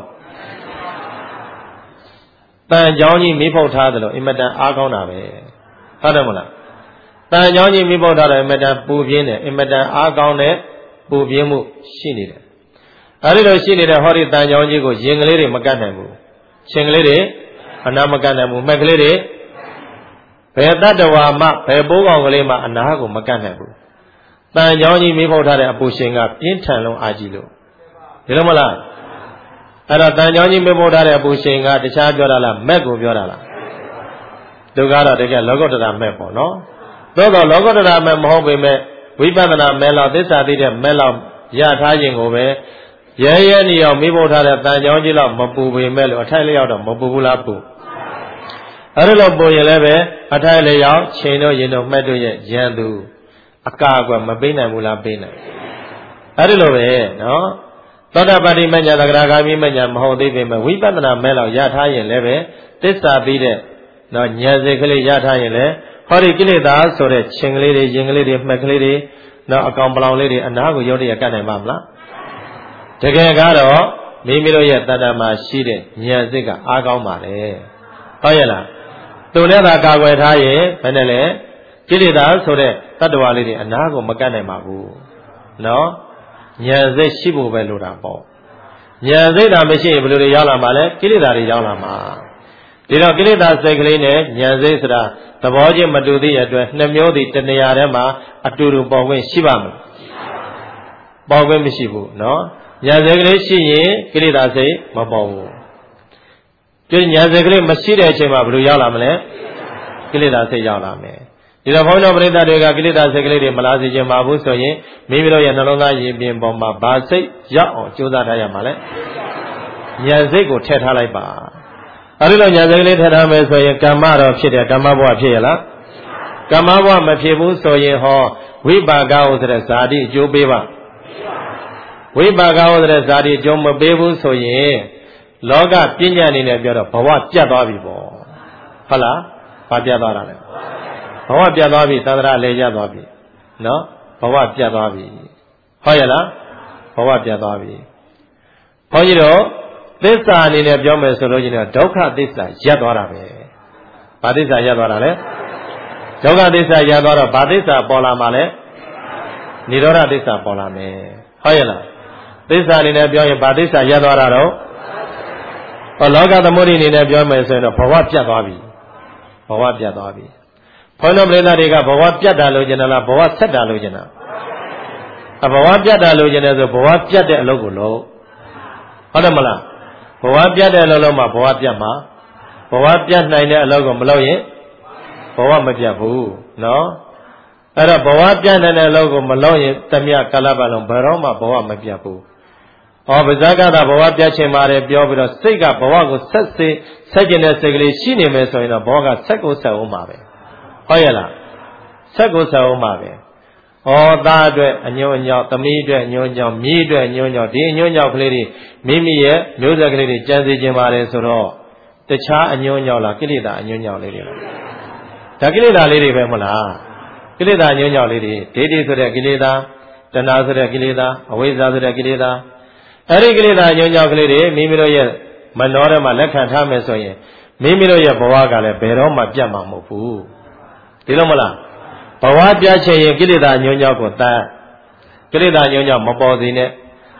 တန်ချောင်းကြီးမိဖုတ်ထားတယ်လို့အင်မတန်အားကောင်းတာပဲဟုတ်တယ်မလားတန်ချောင်းကြီးမိဖုတ်ထားတယ်အင်မတန်ပူပြင်းတယ်အင်မတန်အားကောင်းတဲ့ပူပြင်းမှုရှိနေတယ်အဲဒီလိုရှိနေတဲ့ဟောဒီတန်ချောင်းကြီးကိုရင်ကလေးတွေမကတ်နိုင်ဘူးရှင်ကလေးတွေအနာမကတ်နိုင်ဘူးမှက်ကလေးတွေဘယ်တတ္တဝါမှဘယ်ပိုးကောင်ကလေးမှအနာကိုမကတ်နိုင်ဘူးတန်ချောင်းကြီးမိဖုတ်ထားတဲ့အပူရှင်ကပြင်းထန်လုံးအားကြီးလို့ဒီလိုမလားအဲ့တော့တန်ချောင်းကြီးမိဖုတ်ထားတဲ့အပူရှင်ကတခြားပြောတာလားမက်ကိုပြောတာလားသူကတော့တကယ်လောကုတ္တရာမက်ပေါ့နော်သို့တော့လောကုတ္တရာမက်မဟုတ်ပေမဲ့ဝိပဿနာမက်လောက်သစ္စာသိတဲ့မက်လောက်ရထားခြင်းကိုပဲရဲရဲနေအောင်မိဖုတ်ထားတဲ့တန်ချောင်းကြီးလောက်မပူပေမဲ့လို့အထိုက်လျောက်တော့မပူဘူးလားပူအဲ့လိုပူရင်လည်းပဲအထိုက်လျောက်ချိန်တော့ရင်တော့မှတ်တို့ရဲ့ရန်သူအကာအကွယ်မပေးနိုင်ဘူးလားပေးနိုင်အဲ့ဒီလိုပဲနော်သောတာပတိမညာသဂရဂါမိမညာမဟုတ်သေးပေမဲ့ဝိပဿနာမဲလောက်ရထားရင်လည်းပဲသစ္စာပြီးတဲ့နော်ဉာဏ်စိတ်ကလေးရထားရင်လည်းဟောဒီကိလေသာဆိုတဲ့ခြင်းကလေးတွေရင်ကလေးတွေမှတ်ကလေးတွေနော်အကောင်ပလောင်လေးတွေအနာကိုရုပ်တရကတ်နိုင်ပါမလားတကယ်ကတော့မိမိတို့ရဲ့တဏ္ဍာမှာရှိတဲ့ဉာဏ်စိတ်ကအားကောင်းပါလေဟုတ်ရဲ့လားသူနဲ့သာကာကွယ်ထားရင်ဘယ်နဲ့လဲကိလေသာဆိုတဲ့တတ္တဝါလေးတွေအနာကိုမကတ်နိုင်ပါဘူးနော်ဉာဏ်စိတ်ရှိဖို့ပဲလိုတာပေါ့ဉာဏ်စိတ်သာမရှိရင်ဘယ်လိုတွေရောက်လာမှာလဲကိလေသာတွေရောက်လာမှာဒီတော့ကိလေသာစိတ်ကလေးနဲ့ဉာဏ်စိတ်ဆိုတာသဘောချင်းမတူသေးတဲ့အတွက်နှစ်မျိုးတည်းတနေရာထဲမှာအတူတူပေါ်ခွင့်ရှိပါမလားပေါ်ခွင့်မရှိဘူးနော်ဉာဏ်စိတ်ကလေးရှိရင်ကိလေသာစိတ်မပေါ်ဘူးဒီဉာဏ်စိတ်ကလေးမရှိတဲ့အချိန်မှာဘယ်လိုရောက်လာမလဲကိလေသာစိတ်ရောက်လာမယ်ဒီတော့ဘုန်းတော်ပရိသတ်တွေကကိလေသာစိတ်ကလေးတွေမလားစေခြင်းပါဘူးဆိုရင်မိမိတို့ရဲ့နှလုံးသားရင်ပြင်ပေါ်မှာဗာစိတ်ရောက်အောင်ကြိုးစားထားရမှာလေဉာဏ်စိတ်ကိုထည့်ထားလိုက်ပါအဲဒီလိုဉာဏ်စိတ်ကလေးထည့်ထားမယ်ဆိုရင်ကမ္မတော့ဖြစ်တယ်ကမ္မဘဝဖြစ်ရလားကမ္မဘဝမဖြစ်ဘူးဆိုရင်ဟောဝိပါကဟုဆိုတဲ့ဇာတိအကျိုးပေးပါဝိပါကဟုဆိုတဲ့ဇာတိအကျိုးမပေးဘူးဆိုရင်လောကပညာအနေနဲ့ပြောတော့ဘဝပြတ်သွားပြီပေါ့ဟုတ်လားဘာပြတ်သွားတာလဲဘဝပြတ်သွားပြီသန္တရာလည်းရသွားပြီနော်ဘဝပြတ်သွားပြီဟုတ်ရဲ့လားဘဝပြတ်သွားပြီဘုန်းကြီးတို့သစ္စာအနေနဲ့ပြောမယ်ဆိုလို့ရှိရင်ဒုက္ခသစ္စာရပ်သွားတာပဲဘာသစ္စာရပ်သွားတာလဲဒုက္ခသစ္စာရပ်သွားတော့ဘာသစ္စာပေါ်လာမှာလဲនិရောဓသစ္စာပေါ်လာမယ်ဟုတ်ရဲ့လားသစ္စာအနေနဲ့ပြောရင်ဘာသစ္စာရပ်သွားတာတော့ဟောလောကသမုဒိအနေနဲ့ပြောမယ်ဆိုရင်တော့ဘဝပြတ်သွားပြီဘဝပြတ်သွားပြီဘုန်းတော်ပရိသတ်တွေကဘဝပြတ်တာလို့ကျင်တယ်လားဘဝဆက်တာလို့ကျင်တာအဘဝပြတ်တာလို့ကျင်တယ်ဆိုဘဝပြတ်တဲ့အလုပ်ကိုလုပ်ဟုတ်တယ်မလားဘဝပြတ်တဲ့အလုပ်လုပ်မှဘဝပြတ်မှာဘဝပြတ်နိုင်တဲ့အလုပ်ကိုမလုပ်ရင်ဘဝမပြတ်ဘူးနော်အဲ့တော့ဘဝပြတ်နိုင်တဲ့အလုပ်ကိုမလုပ်ရင်တမယကာလပတ်လုံးဘယ်တော့မှဘဝမပြတ်ဘူးဟောဗဇဂတာဘဝပြတ်ခြင်းပါတယ်ပြောပြီးတော့စိတ်ကဘဝကိုဆက်စေဆက်ကျင်တဲ့စိတ်ကလေးရှိနေမယ်ဆိုရင်တော့ဘဝကဆက်ကိုဆက်အောင်ပါပဲဟုတ်ရဲ့လားဆက်ကိုဆက်အောင်ပါပဲဩသားအတွက်အညွန့်အညောက်သမီးအတွက်အညွန့်အညောက်မြေးအတွက်အညွန့်အညောက်ဒီအညွန့်အညောက်ကလေးတွေမိမိရဲ့မျိုးဆက်ကလေးတွေကြံစည်ခြင်းပါတယ်ဆိုတော့တခြားအညွန့်အညောက်လားကိလေသာအညွန့်အညောက်လေးတွေလားဒါကိလေသာလေးတွေပဲမလားကိလေသာအညွန့်အညောက်လေးတွေဒိဋ္ဌိဆိုတဲ့ကိလေသာတဏှာဆိုတဲ့ကိလေသာအဝိဇ္ဇာဆိုတဲ့ကိလေသာအဲ့ဒီကိလေသာအညွန့်အညောက်ကလေးတွေမိမိတို့ရဲ့မနှောထဲမှာလက်ခံထားမယ်ဆိုရင်မိမိတို့ရဲ့ဘဝကလည်းဘယ်တော့မှပြတ်မှာမဟုတ်ဘူးဒီလိုမလားဘဝပြတ်ချင်ရင်ကိလေသာညွန့်ညောက်ကိုတန်းကိလေသာညွန့်ညောက်မပေါ်စေနဲ့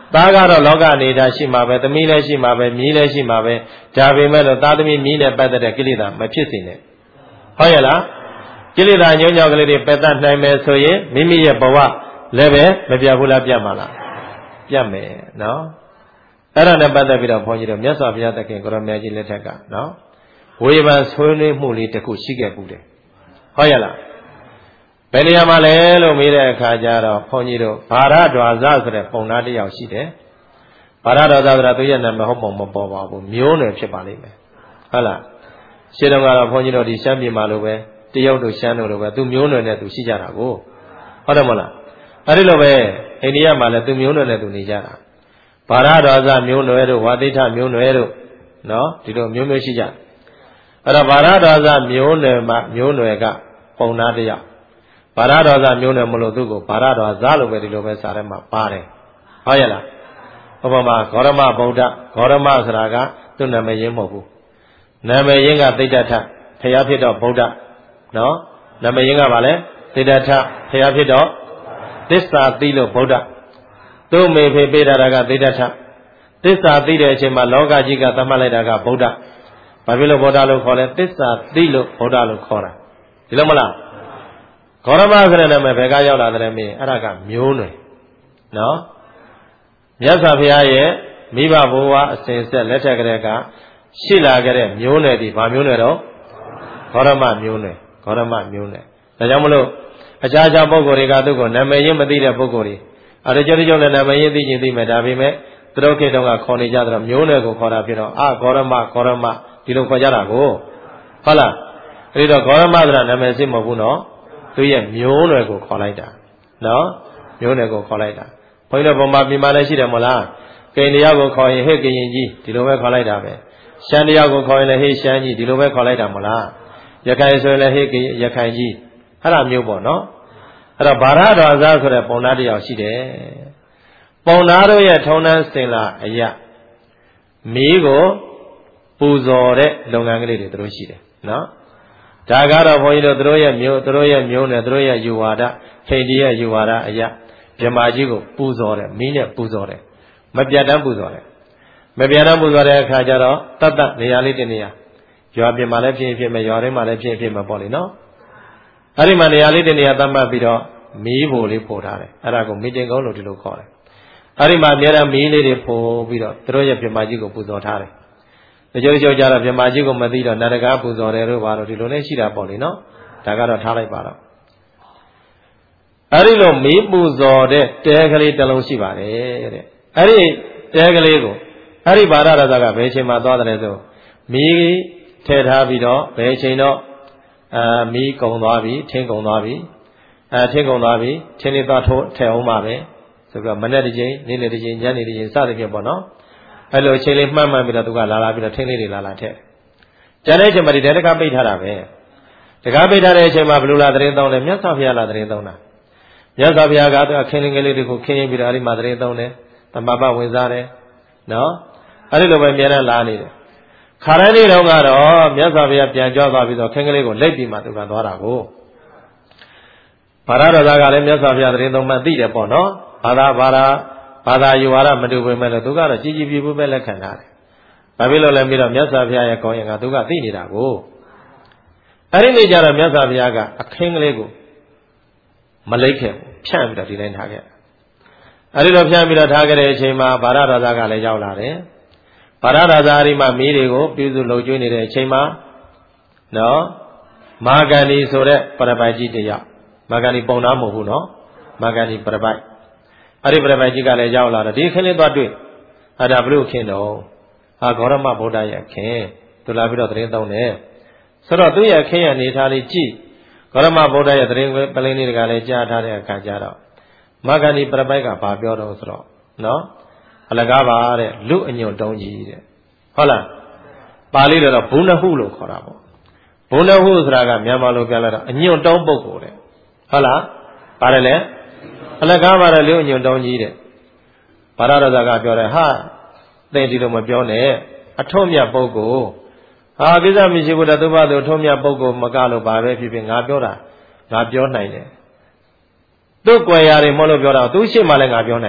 သားကတော့လောကနေတာရှိမှာပဲသမီးလည်းရှိမှာပဲမြီးလည်းရှိမှာပဲဒါပေမဲ့လို့သားသမီးမြီးနဲ့ပတ်သက်တဲ့ကိလေသာမဖြစ်စေနဲ့ဟုတ်ရဲ့လားကိလေသာညှို့ညောက်ကလေးတွေပယ်တတ်နိုင်မယ်ဆိုရင်မိမိရဲ့ဘဝလည်းပဲမပြတ်ဘူးလားပြတ်မှာလားပြတ်မယ်နော်အဲ့ဒါနဲ့ပတ်သက်ပြီးတော့ဘုန်းကြီးတို့မြတ်စွာဘုရားသခင်ကိုရမကြီးလက်ထက်ကနော်ဝေဖန်ဆွေးနွေးမှုလေးတစ်ခုရှိခဲ့ဘူးတယ်ဟုတ်ရဲ့လားဘယ်နေရာမှာလဲလို့မေးတဲ့အခါကျတော့ဘုန်းကြီးတို့ဘာရဒွါဇဆိုတဲ့ပုံသားတစ်ယောက်ရှိတယ်ဘာရဒွါဇဆိုတာသူရဲ့နာမည်ဟုတ်ပုံမပေါ်ပါဘူးမျိုးနွယ်ဖြစ်ပါလိမ့်မယ်ဟုတ်လားရှင်းတော့ကတော့ဘုန်းကြီးတို့ဒီရှမ်းပြည်မှာလိုပဲတရုတ်တို့ရှမ်းတို့လိုပဲသူမျိုးနွယ်နဲ့သူရှိကြတာကိုဟုတ်တယ်မလားအဲ့ဒီလိုပဲအိန္ဒိယမှာလည်းသူမျိုးနွယ်နဲ့သူနေကြတာဘာရဒွါဇမျိုးနွယ်တို့ဝါသိထမျိုးနွယ်တို့နော်ဒီလိုမျိုးမျိုးရှိကြအဲ့တော့ဘာရဒွါဇမျိုးနွယ်မှာမျိုးနွယ်ကပုံသားတစ်ယောက်ဘာရဒွါဇမျိုးနွယ်မလို့သူ့ကိုဘာရဒွါဇလို့ပဲဒီလိုပဲစာထဲမှာပါတယ်ဟုတ်ရဲ့လားဥပမာဂေါရမဗုဒ္ဓဂေါရမဆိုတာကသူ့နာမည်ရင်းမဟုတ်ဘူးနာမည်ရင်းကသိတ္တထဖျားဖြစ်တော့ဗုဒ္ဓနော်နာမည်ရင်းကဘာလဲသိတ္တထဖျားဖြစ်တော့သစ္စာသိလို့ဗုဒ္ဓသူ့မေဖေပေးတာကသိတ္တထသစ္စာသိတဲ့အချိန်မှာလောကကြီးကသတ်မှတ်လိုက်တာကဗုဒ္ဓဘာဖြစ်လို့ဗုဒ္ဓလို့ခေါ်လဲသစ္စာသိလို့ဗုဒ္ဓလို့ခေါ်တာဒီလိုမလားဂေါရမဆိုတဲ့နာမည်ဘယ်ကရောက်လာတယ်မင်းအဲ့ဒါကမျိုးနွယ်နော်မြတ်စွာဘုရားရဲ့မိဘဘဝအစဉ်ဆက်လက်ထက်ကလေးကရှိလာခဲ့တဲ့မျိုးနွယ်ဒီဘာမျိုးနွယ်တော့ဂေါရမမျိုးနွယ်ဂေါရမမျိုးနွယ်ဒါကြောင့်မလို့အခြားခြားပုဂ္ဂိုလ်တွေကသူ့ကိုနာမည်ရင်းမသိတဲ့ပုဂ္ဂိုလ်တွေအဲဒါကြောင့်ကြောင့်လည်းနာမည်ရင်းသိချင်းသိမယ်ဒါပေမဲ့သူတို့ခေတ်တုန်းကခေါ်နေကြတော့မျိုးနွယ်ကိုခေါ်တာဖြစ်တော့အာဂေါရမဂေါရမဒီလိုခေါ်ကြတာကိုဟုတ်လားအဲဒီတော့ဂေါရမဆိုတာနာမည်စစ်မဟုတ်ဘူးနော်သူရဲ့မျိုးနွယ်ကိုခေါ်လိုက်တာနော်မျိုးနွယ်ကိုခေါ်လိုက်တာဘုန်းကြီးတို့ဗမာပြည်မှာလည်းရှိတယ်မို့လားကရင်တရားကိုခေါ်ရင်ဟဲ့ကရင်ကြီးဒီလိုပဲခေါ်လိုက်တာပဲရှမ်းတရားကိုခေါ်ရင်လည်းဟဲ့ရှမ်းကြီးဒီလိုပဲခေါ်လိုက်တာမို့လားရခိုင်ဆိုရင်လည်းဟဲ့ရခိုင်ကြီးအဲ့ဒါမျိုးပေါ့နော်အဲ့တော့ဗာရဒွါဇဆိုတဲ့ပုံသားတရားရှိတယ်ပုံသားတို့ရဲ့ထုံးတမ်းစင်လာအရာမီးကိုပူဇော်တဲ့လုပ်ငန်းကလေးတွေတို့ရှိတယ်နော်ဒါကတော့ဘုန်းကြီးတို့တို့ရဲ့မျိုးတို့ရဲ့မျိုးနဲ့တို့ရဲ့ယူဝါဒထိတ်တည်းရဲ့ယူဝါဒအရာမြမကြီးကိုပူဇော်တယ်မီးနဲ့ပူဇော်တယ်မပြတ်တမ်းပူဇော်တယ်မပြတ်တမ်းပူဇော်တဲ့အခါကျတော့တတ်တတ်နေရာလေးတင်နေရာရွာပြင်မှာလည်းဖြစ်ဖြစ်မယ်ရွာထဲမှာလည်းဖြစ်ဖြစ်မယ်ပေါ့လေနော်အဲ့ဒီမှာနေရာလေးတင်နေရာသတ်မှတ်ပြီးတော့မီးဖို့လေးပို့ထားတယ်အဲ့ဒါကိုမီတင်ကုန်းလို့ဒီလိုခေါ်တယ်အဲ့ဒီမှာအများအားမီးလေးတွေပို့ပြီးတော့တို့ရဲ့မြမကြီးကိုပူဇော်ထားတယ်တချို့တချို့ကြတော့မြမကြီးကိုမသိတော့နတ်တကားပူဇော်တယ်တို့ဘာလို့ဒီလိုလဲရှိတာပေါ့လေနော်ဒါကတော့ထားလိုက်ပါတော့အဲ့ဒီလိုမီးပူဇော်တဲ့တဲကလေးတစ်လုံးရှိပါတယ်တဲ့အဲ့ဒီတဲကလေးကိုအဲ့ဒီဗာရဒဇကဘယ်ချိန်မှသွားတယ်ဆိုမီးထည့်ထားပြီးတော့ဘယ်ချိန်တော့အာမီးကုံသွားပြီထင်းကုံသွားပြီအဲထင်းကုံသွားပြီထင်းလေးသွားထိုးထည့်အောင်ပါပဲဆိုပြီးတော့မနေ့တစ်ချိန်နေ့နေ့တစ်ချိန်ညနေတစ်ချိန်စသဖြင့်ပေါ့နော်အဲ့လိုအချိန်လေးမှတ်မှတ်ပြီးတော့သူကလာလာပြီးတော့ထင်းလေးတွေလာလာထည့်ကျန်တဲ့အချိန်မှာဒီတဲတကားပိတ်ထားတာပဲတကားပိတ်ထားတဲ့အချိန်မှာဘယ်လိုလာသတင်းတောင်းလဲမြတ်စွာဘုရားလာသတင်းတောင်းတာမြတ်စွာဘုရားကသူခင်းလင်းကလေးတွေကိုခင်းရင်ပြီးတော့အဲ့ဒီမှာသတင်းတောင်းတယ်တမ္ပပဝင်စားတယ်နော်အဲ့ဒီလိုပဲအများနဲ့လာနေတယ်ခါတိုင်းနေ့တုန်းကတော့မြတ်စွာဘုရားပြန်ကြွသွားပြီးတော့ခင်းကလေးကိုလက်ပြီးမှသူကသွားတာကိုဘာရတော်သားကလည်းမြတ်စွာဘုရားသတင်းသုံးမှသိတယ်ပေါ့နော်ဘာသာဘာသာဘာသာယူဝါဒမတူပေမဲ့လည်းသူကတော့ကြည်ကြည်ပြည့်ပြည့်ပဲလက်ခံထားတယ်ဘာဖြစ်လို့လဲပြီးတော့မြတ်စွာဘုရားရဲ့ကောင်းရင်ကသူကသိနေတာကိုအဲ့ဒီနေ့ကျတော့မြတ်စွာဘုရားကအခင်းကလေးကိုမလိတ်ခဲ့ဘူးဖြန့်ပြီးတော့ဒီတိုင်းထားခဲ့အဲ့ဒီတော့ဖြန့်ပြီးတော့ထားခဲ့တဲ့အချိန်မှာဘာရတော်သားကလည်းရောက်လာတယ်ဘာရတော်သားအဒီမှာမီးတွေကိုပြုစုလှုပ်ကျွေးနေတဲ့အချိန်မှာနော်မာဂန္ဒီဆိုတဲ့ပရပိုက်ကြီးတယောက်မာဂန္ဒီပုံသားမဟုတ်ဘူးနော်မာဂန္ဒီပရပိုက်အဲ့ဒီပရပိုက်ကြီးကလည်းရောက်လာတော့ဒီခင်းလေးသွားတွေ့အဲ့ဒါဘုလို့ခင်းတော့ဟာဂေါရမဗုဒ္ဓရဲ့ခင်းသူလာပြီးတော့သတင်းသုံးတယ်ဆိုတော့သူ့ရဲ့ခင်းရဲ့အနေထားလေးကြည့်ဂေါရမဗုဒ္ဓရဲ့သတင်းပလင်းလေးတွေကလည်းကြားထားတဲ့အခါကျတော့မာဂန္ဒီပရပိုက်ကဘာပြောတော့ဆိုတော့နော်အလကားပါတဲ့လူအညွန့်တုံးကြီးတဲ့ဟုတ်လားပါဠိတော်ဘုနဟုလို့ခေါ်တာပေါ့ဘုနဟုဆိုတာကမြန်မာလိုပြောလိုက်တော့အညွန့်တုံးပုဂ္ဂိုလ်တဲ့ဟုတ်လားပါတယ်လေအလကားပါတဲ့လူအညွန့်တုံးကြီးတဲ့ဘာရဒဇကပြောတယ်ဟာသင်ဒီလိုမပြောနဲ့အထွတ်မြတ်ပုဂ္ဂိုလ်ဟာကိစ္စမရှိဘူးတဲ့သူဘာသူအထွတ်မြတ်ပုဂ္ဂိုလ်မကလို့ပါပဲဖြစ်ဖြစ်ငါပြောတာငါပြောနိုင်တယ်သူ့ကွယ်ရာတွေမဟုတ်လို့ပြောတာသူရှိမှလည်းငါပြောနိုင်တယ်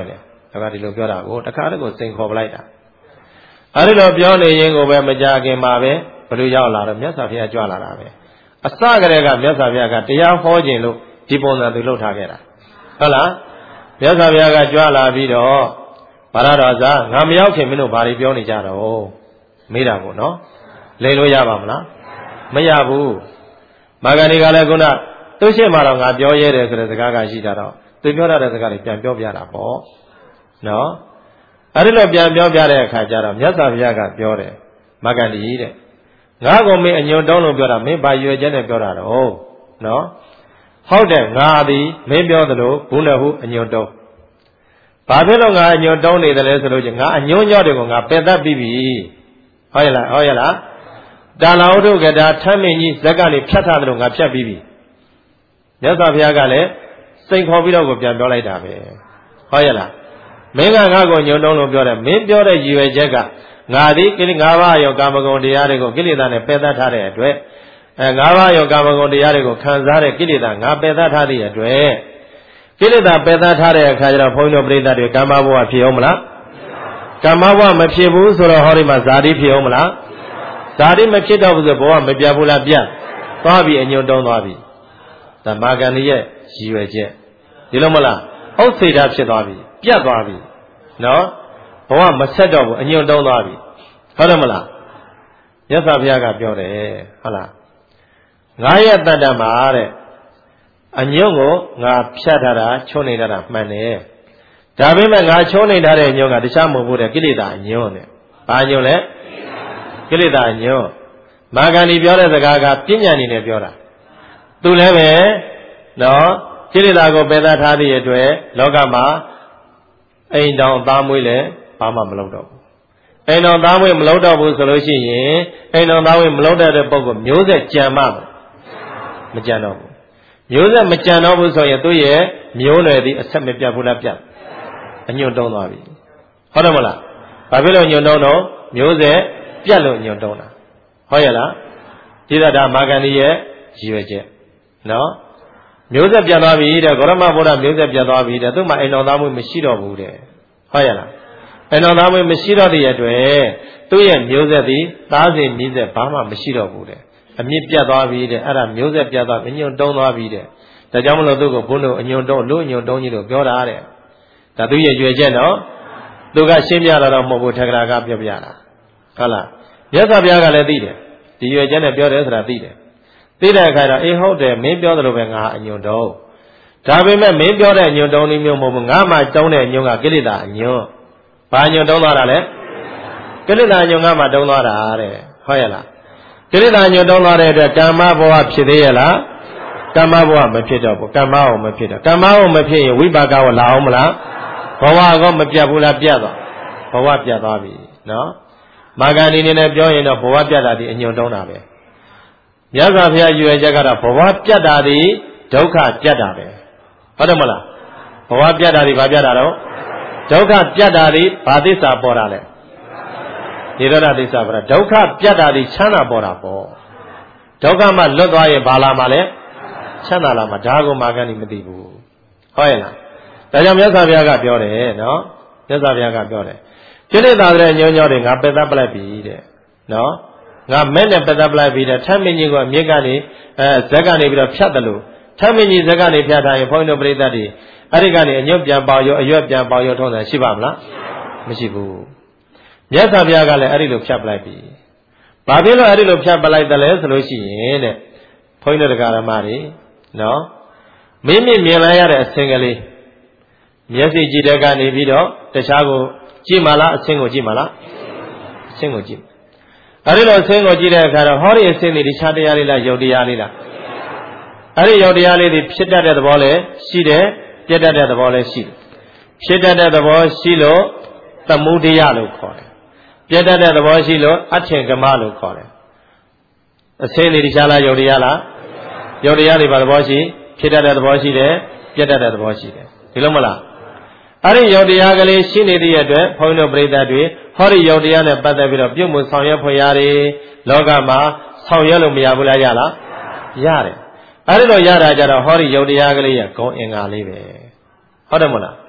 ဒါကဒီလိုပြောတာကိုတခါတည်းကိုစိန်ခေါ်ပလိုက်တာအဲဒီလိုပြောနေရင်ကိုပဲမကြခင်မှာပဲဘယ်လိုရောက်လာတော့မြတ်စွာဘုရားကြွလာတာပဲအစကတည်းကမြတ်စွာဘုရားကတရားဟောခြင်းလို့ဒီပုံစံသူလုပ်ထားခဲ့တာဟုတ်လားမြတ်စွာဘုရားကကြွလာပြီးတော့ဘာရတော်စားငါမရောက်ခင်မင်းတို့ဘာတွေပြောနေကြတော့မေးတာကိုနော်လိန်လို့ရပါမလားမရဘူးမာဂန္ဒီကလည်းခုနသူရှိမှတော့ငါပြောရဲတယ်ဆိုတဲ့စကားကရှိတာတော့သူပြောတဲ့စကားတွေပြန်ပြောပြတာပေါ့နော်အဲဒီလိုပြန်ပြောပြတဲ့အခါကျတော့မြတ်စွာဘုရားကပြောတယ်မာဂန္ဒီတဲ့ငါ့ကိုမင်းအညွန့်တုံးလို့ပြောတာမင်းဘာရွယ်ချက်နဲ့ပြောတာတော့နော်ဟုတ်တယ်ငါသည်မင်းပြောသလိုဘူးနဲ့ဟုအညွန့်တုံးဘာဖြစ်လို့ငါအညွန့်တုံးနေတယ်လဲဆိုလို့ချင်းငါအညွန့်ညော့တွေကိုငါပယ်တတ်ပြီးပြီဟုတ်ရဲ့လားဟုတ်ရဲ့လားတာလာဥဒုကတာထမ်းမင်းကြီးဇက်ကနေဖြတ်ထားတယ်လို့ငါဖြတ်ပြီးပြီမြတ်စွာဘုရားကလည်းစိန်ခေါ်ပြီးတော့ကိုပြန်ပြောလိုက်တာပဲဟုတ်ရဲ့လားမင်းကငါ့ကိုညွန့်တုံးလို့ပြောတယ်မင်းပြောတဲ့ရည်ရွယ်ချက်ကငါသည်ကိလေသာ၅ပါးရောကာမဂုဏ်တရားတွေကိုကိလေသာနဲ့ပယ်တတ်ထားတဲ့အတွက်အဲ၅ပါးရောကာမဂုဏ်တရားတွေကိုခံစားတဲ့ကိလေသာငါပယ်တတ်ထားတဲ့အတွက်ကိလေသာပယ်တတ်ထားတဲ့အခါကျတော့ဘုန်းကြီးတို့ပြိဿတွေကာမဘဝဖြစ်အောင်မလားကာမဘဝမဖြစ်ဘူးဆိုတော့ဟောဒီမှာဇာတိဖြစ်အောင်မလားဇာတိမဖြစ်တော့ဘူးဆိုဘဝမပြတ်ဘူးလားပြတ်သွားပြီအညွန့်တုံးသွားပြီဒါမာဂန္ဒီရဲ့ရည်ရွယ်ချက်ဒီလိုမလားဥစ္စေတာဖြစ်သွားပြီပြတ်သွားပြီနော်ဘဝမဆက်တော့ဘူးအညွန့်တုံးသွားပြီဟုတ်တယ်မလားမြတ်စွာဘုရားကပြောတယ်ဟုတ်လားငါရဲ့တတ္တမှာတဲ့အညွန့်ကိုငါဖြတ်ထားတာချုံနေထားတာမှန်တယ်ဒါပေမဲ့ငါချုံနေထားတဲ့အညွန့်ကတခြားမဟုတ်ဘူးတဲ့ကိလေသာအညွန့်နဲ့ဘာညွန့်လဲကိလေသာအညွန့်မာဂန္ဒီပြောတဲ့စကားကပညာအနေနဲ့ပြောတာသူလည်းပဲနော်ကိလေသာကိုပယ်သထားသည့်အတွက်လောကမှာအိမ်တောင်သားမွေးလည်းဘာမှမလုပ်တော့ဘူးအိမ်တော်သားမွေးမလုပ်တော့ဘူးဆိုလို့ရှိရင်အိမ်တော်သားမွေးမလုပ်တဲ့ပုဂ္ဂိုလ်မျိုးဆက်ကြံမှမကြံတော့ဘူးမျိုးဆက်မကြံတော့ဘူးဆိုရင်သူ့ရဲ့မျိုးနွယ်သည်အဆက်မပြတ်ဘူးလားပြတ်အညွန့်တုံးသွားပြီဟုတ်တယ်မလားဘာဖြစ်လို့ညွန့်တုံးတော့မျိုးဆက်ပြတ်လို့ညွန့်တုံးတာဟုတ်ရဲ့လားဒီသဒ္ဒါမာဂန္ဒီရဲ့ရည်ရွယ်ချက်နော်မျိုးဆက်ပြတ်သွားပြီတဲ့ဂေါရမဗုဒ္ဓမျိုးဆက်ပြတ်သွားပြီတဲ့သူ့မှာအိမ်တော်သားမွေးမရှိတော့ဘူးတဲ့ဟုတ်ရဲ့လားအိမ်တော်သားမွေးမရှိတော့တဲ့အတွက်သူ့ရဲ့မျိုးဆက်သည်သားစဉ်မြည်ဆက်ဘာမှမရှိတော့ဘူးတဲ့အမြင့်ပြတ်သွားပြီတဲ့အဲ့ဒါမျိုးဆက်ပြတ်သွားအညွန့်တုံးသွားပြီတဲ့ဒါကြောင့်မလို့သူ့ကိုဘုန်းတော်အညွန့်တုံးလို့အညွန့်တုံးကြီးလို့ပြောတာတဲ့ဒါသူ့ရဲ့ရွယ်ချက်နော်သူကရှင်းပြလာတော့မဟုတ်ဘူးထက္ကရာကပြောပြတာဟုတ်လားမြတ်စွာဘုရားကလည်းသိတယ်ဒီရွယ်ချက်နဲ့ပြောတယ်ဆိုတာသိတယ်သိတဲ့အခါကျတော့အေးဟုတ်တယ်မင်းပြောသလိုပဲငါအညွန့်တုံးဒါပေမဲ့မင်းပြောတဲ့အညွန့်တုံးနည်းမျိုးမဟုတ်ဘူးငါမှတုံးတဲ့အညွန့်ကကိလေသာအညွန့်ဘာညွန့်တုံးသွားတာလဲကိလေသာညွန့်ကမှတုံးသွားတာတဲ့ဟုတ်ရဲ့လားကိလေသာညွန့်တုံးသွားတဲ့အတွက်ကာမဘဝဖြစ်သေးရဲ့လားကာမဘဝမဖြစ်တော့ဘူးကာမဘဝမဖြစ်တော့ကာမဘဝမဖြစ်ရင်ဝိပါကဝလာအောင်မလားဘဝကောမပြတ်ဘူးလားပြတ်သွားဘဝပြတ်သွားပြီနော်မာဂန္ဒီနေနဲ့ပြောရင်တော့ဘဝပြတ်တာဒီအညွန့်တုံးတာပဲမြတ်စွာဘုရားရွယ်ချက်ကတော့ဘဝပြတ်တာဒီဒုက္ခပြတ်တာပဲဟုတ်တယ်မလားဘဝပြတ်တာဒီဘာပြတ်တာတော့ဒုက္ခပြတ်တာဒီဘာသစ္စာပေါ်တာလဲနိရောဓသစ္စာပေါ်တာဒုက္ခပြတ်တာဒီချမ်းသာပေါ်တာပေါ့ဒုက္ခမှလွတ်သွားရင်ဘာလာမှလဲချမ်းသာလာမှာဒါကိုမာဂန္ဒီမသိဘူးဟုတ်ရဲ့လားဒါကြောင့်မြတ်စွာဘုရားကပြောတယ်နော်မြတ်စွာဘုရားကပြောတယ်ကိလေသာတဲ့ညွန့်ညောတွေငါပယ်သပလိုက်ပြီတဲ့နော်ငါမဲ့နဲ့ပယ်သပလိုက်ပြီတဲ့ထမ်းမင်းကြီးကအမြင့်ကနေအဲဇက်ကနေပြီးတော့ဖြတ်တယ်လို့ထမ်းမင်းကြီးဇက်ကနေဖြတ်ထားရင်ဘုန်းကြီးတို့ပြိဿတွေအဲ့ဒီကနေအညွန့်ပြန်ပေါရောအရွက်ပြန်ပေါရောထုံးတယ်ရှိပါမလားမရှိဘူးမြတ်စွာဘုရားကလည်းအဲ့ဒီလိုဖြတ်ပလိုက်ပြီဘာဖြစ်လို့အဲ့ဒီလိုဖြတ်ပလိုက်တယ်လဲဆိုလို့ရှိရင်တဲ့ဘုန်းကြီးတို့တရားဓမ္မတွေနော်မိမိမြင်လိုက်ရတဲ့အစဉ်ကလေးမျက်စိကြည့်တဲ့ကနေပြီးတော့တခြားကိုကြည့်မှလားအစဉ်ကိုကြည့်မှလားအစဉ်ကိုကြည့်အဲ့ဒီလိုအစဉ်ကိုကြည့်တဲ့အခါတော့ဟောဒီအစဉ်တွေတခြားတရားလေးလားယုတ်တရားလေးလားအဲ့ဒီယုတ်တရားလေးတွေဖြစ်တတ်တဲ့သဘောလည်းရှိတယ်ပြတ်တတ်တဲ့သဘောလည်းရှိတယ်ဖြစ်တတ်တဲ့သဘောရှိလို့သမုဒယလို့ခေါ်တယ်ပြတ်တတ်တဲ့သဘောရှိလို့အထင်ကမလို့ခေါ်တယ်အစဉ်တွေတခြားလားယုတ်တရားလားယုတ်တရားတွေဘာသဘောရှိဖြစ်တတ်တဲ့သဘောရှိတယ်ပြတ်တတ်တဲ့သဘောရှိတယ်ဒီလိုမလားအဲ့ဒီယုတ်တရားကလေးရှိနေတဲ့အတွက်ဘုန်းကြီးတို့ပြိဿတွေဟောဒီယုတ်တရားနဲ့ပတ်သက်ပြီးတော့ပြုမှုဆောင်ရွက်ဖွယ်ရတယ်လောကမှာဆောင်ရွက်လို့မရဘူးလားရလားရတယ်အဲ့ဒီလိုရတာကြတော့ဟောဒီယုတ်တရားကလေးရဲ့ဂုဏ်အင်္ဂါလေးပဲဟုတ်တယ်မလား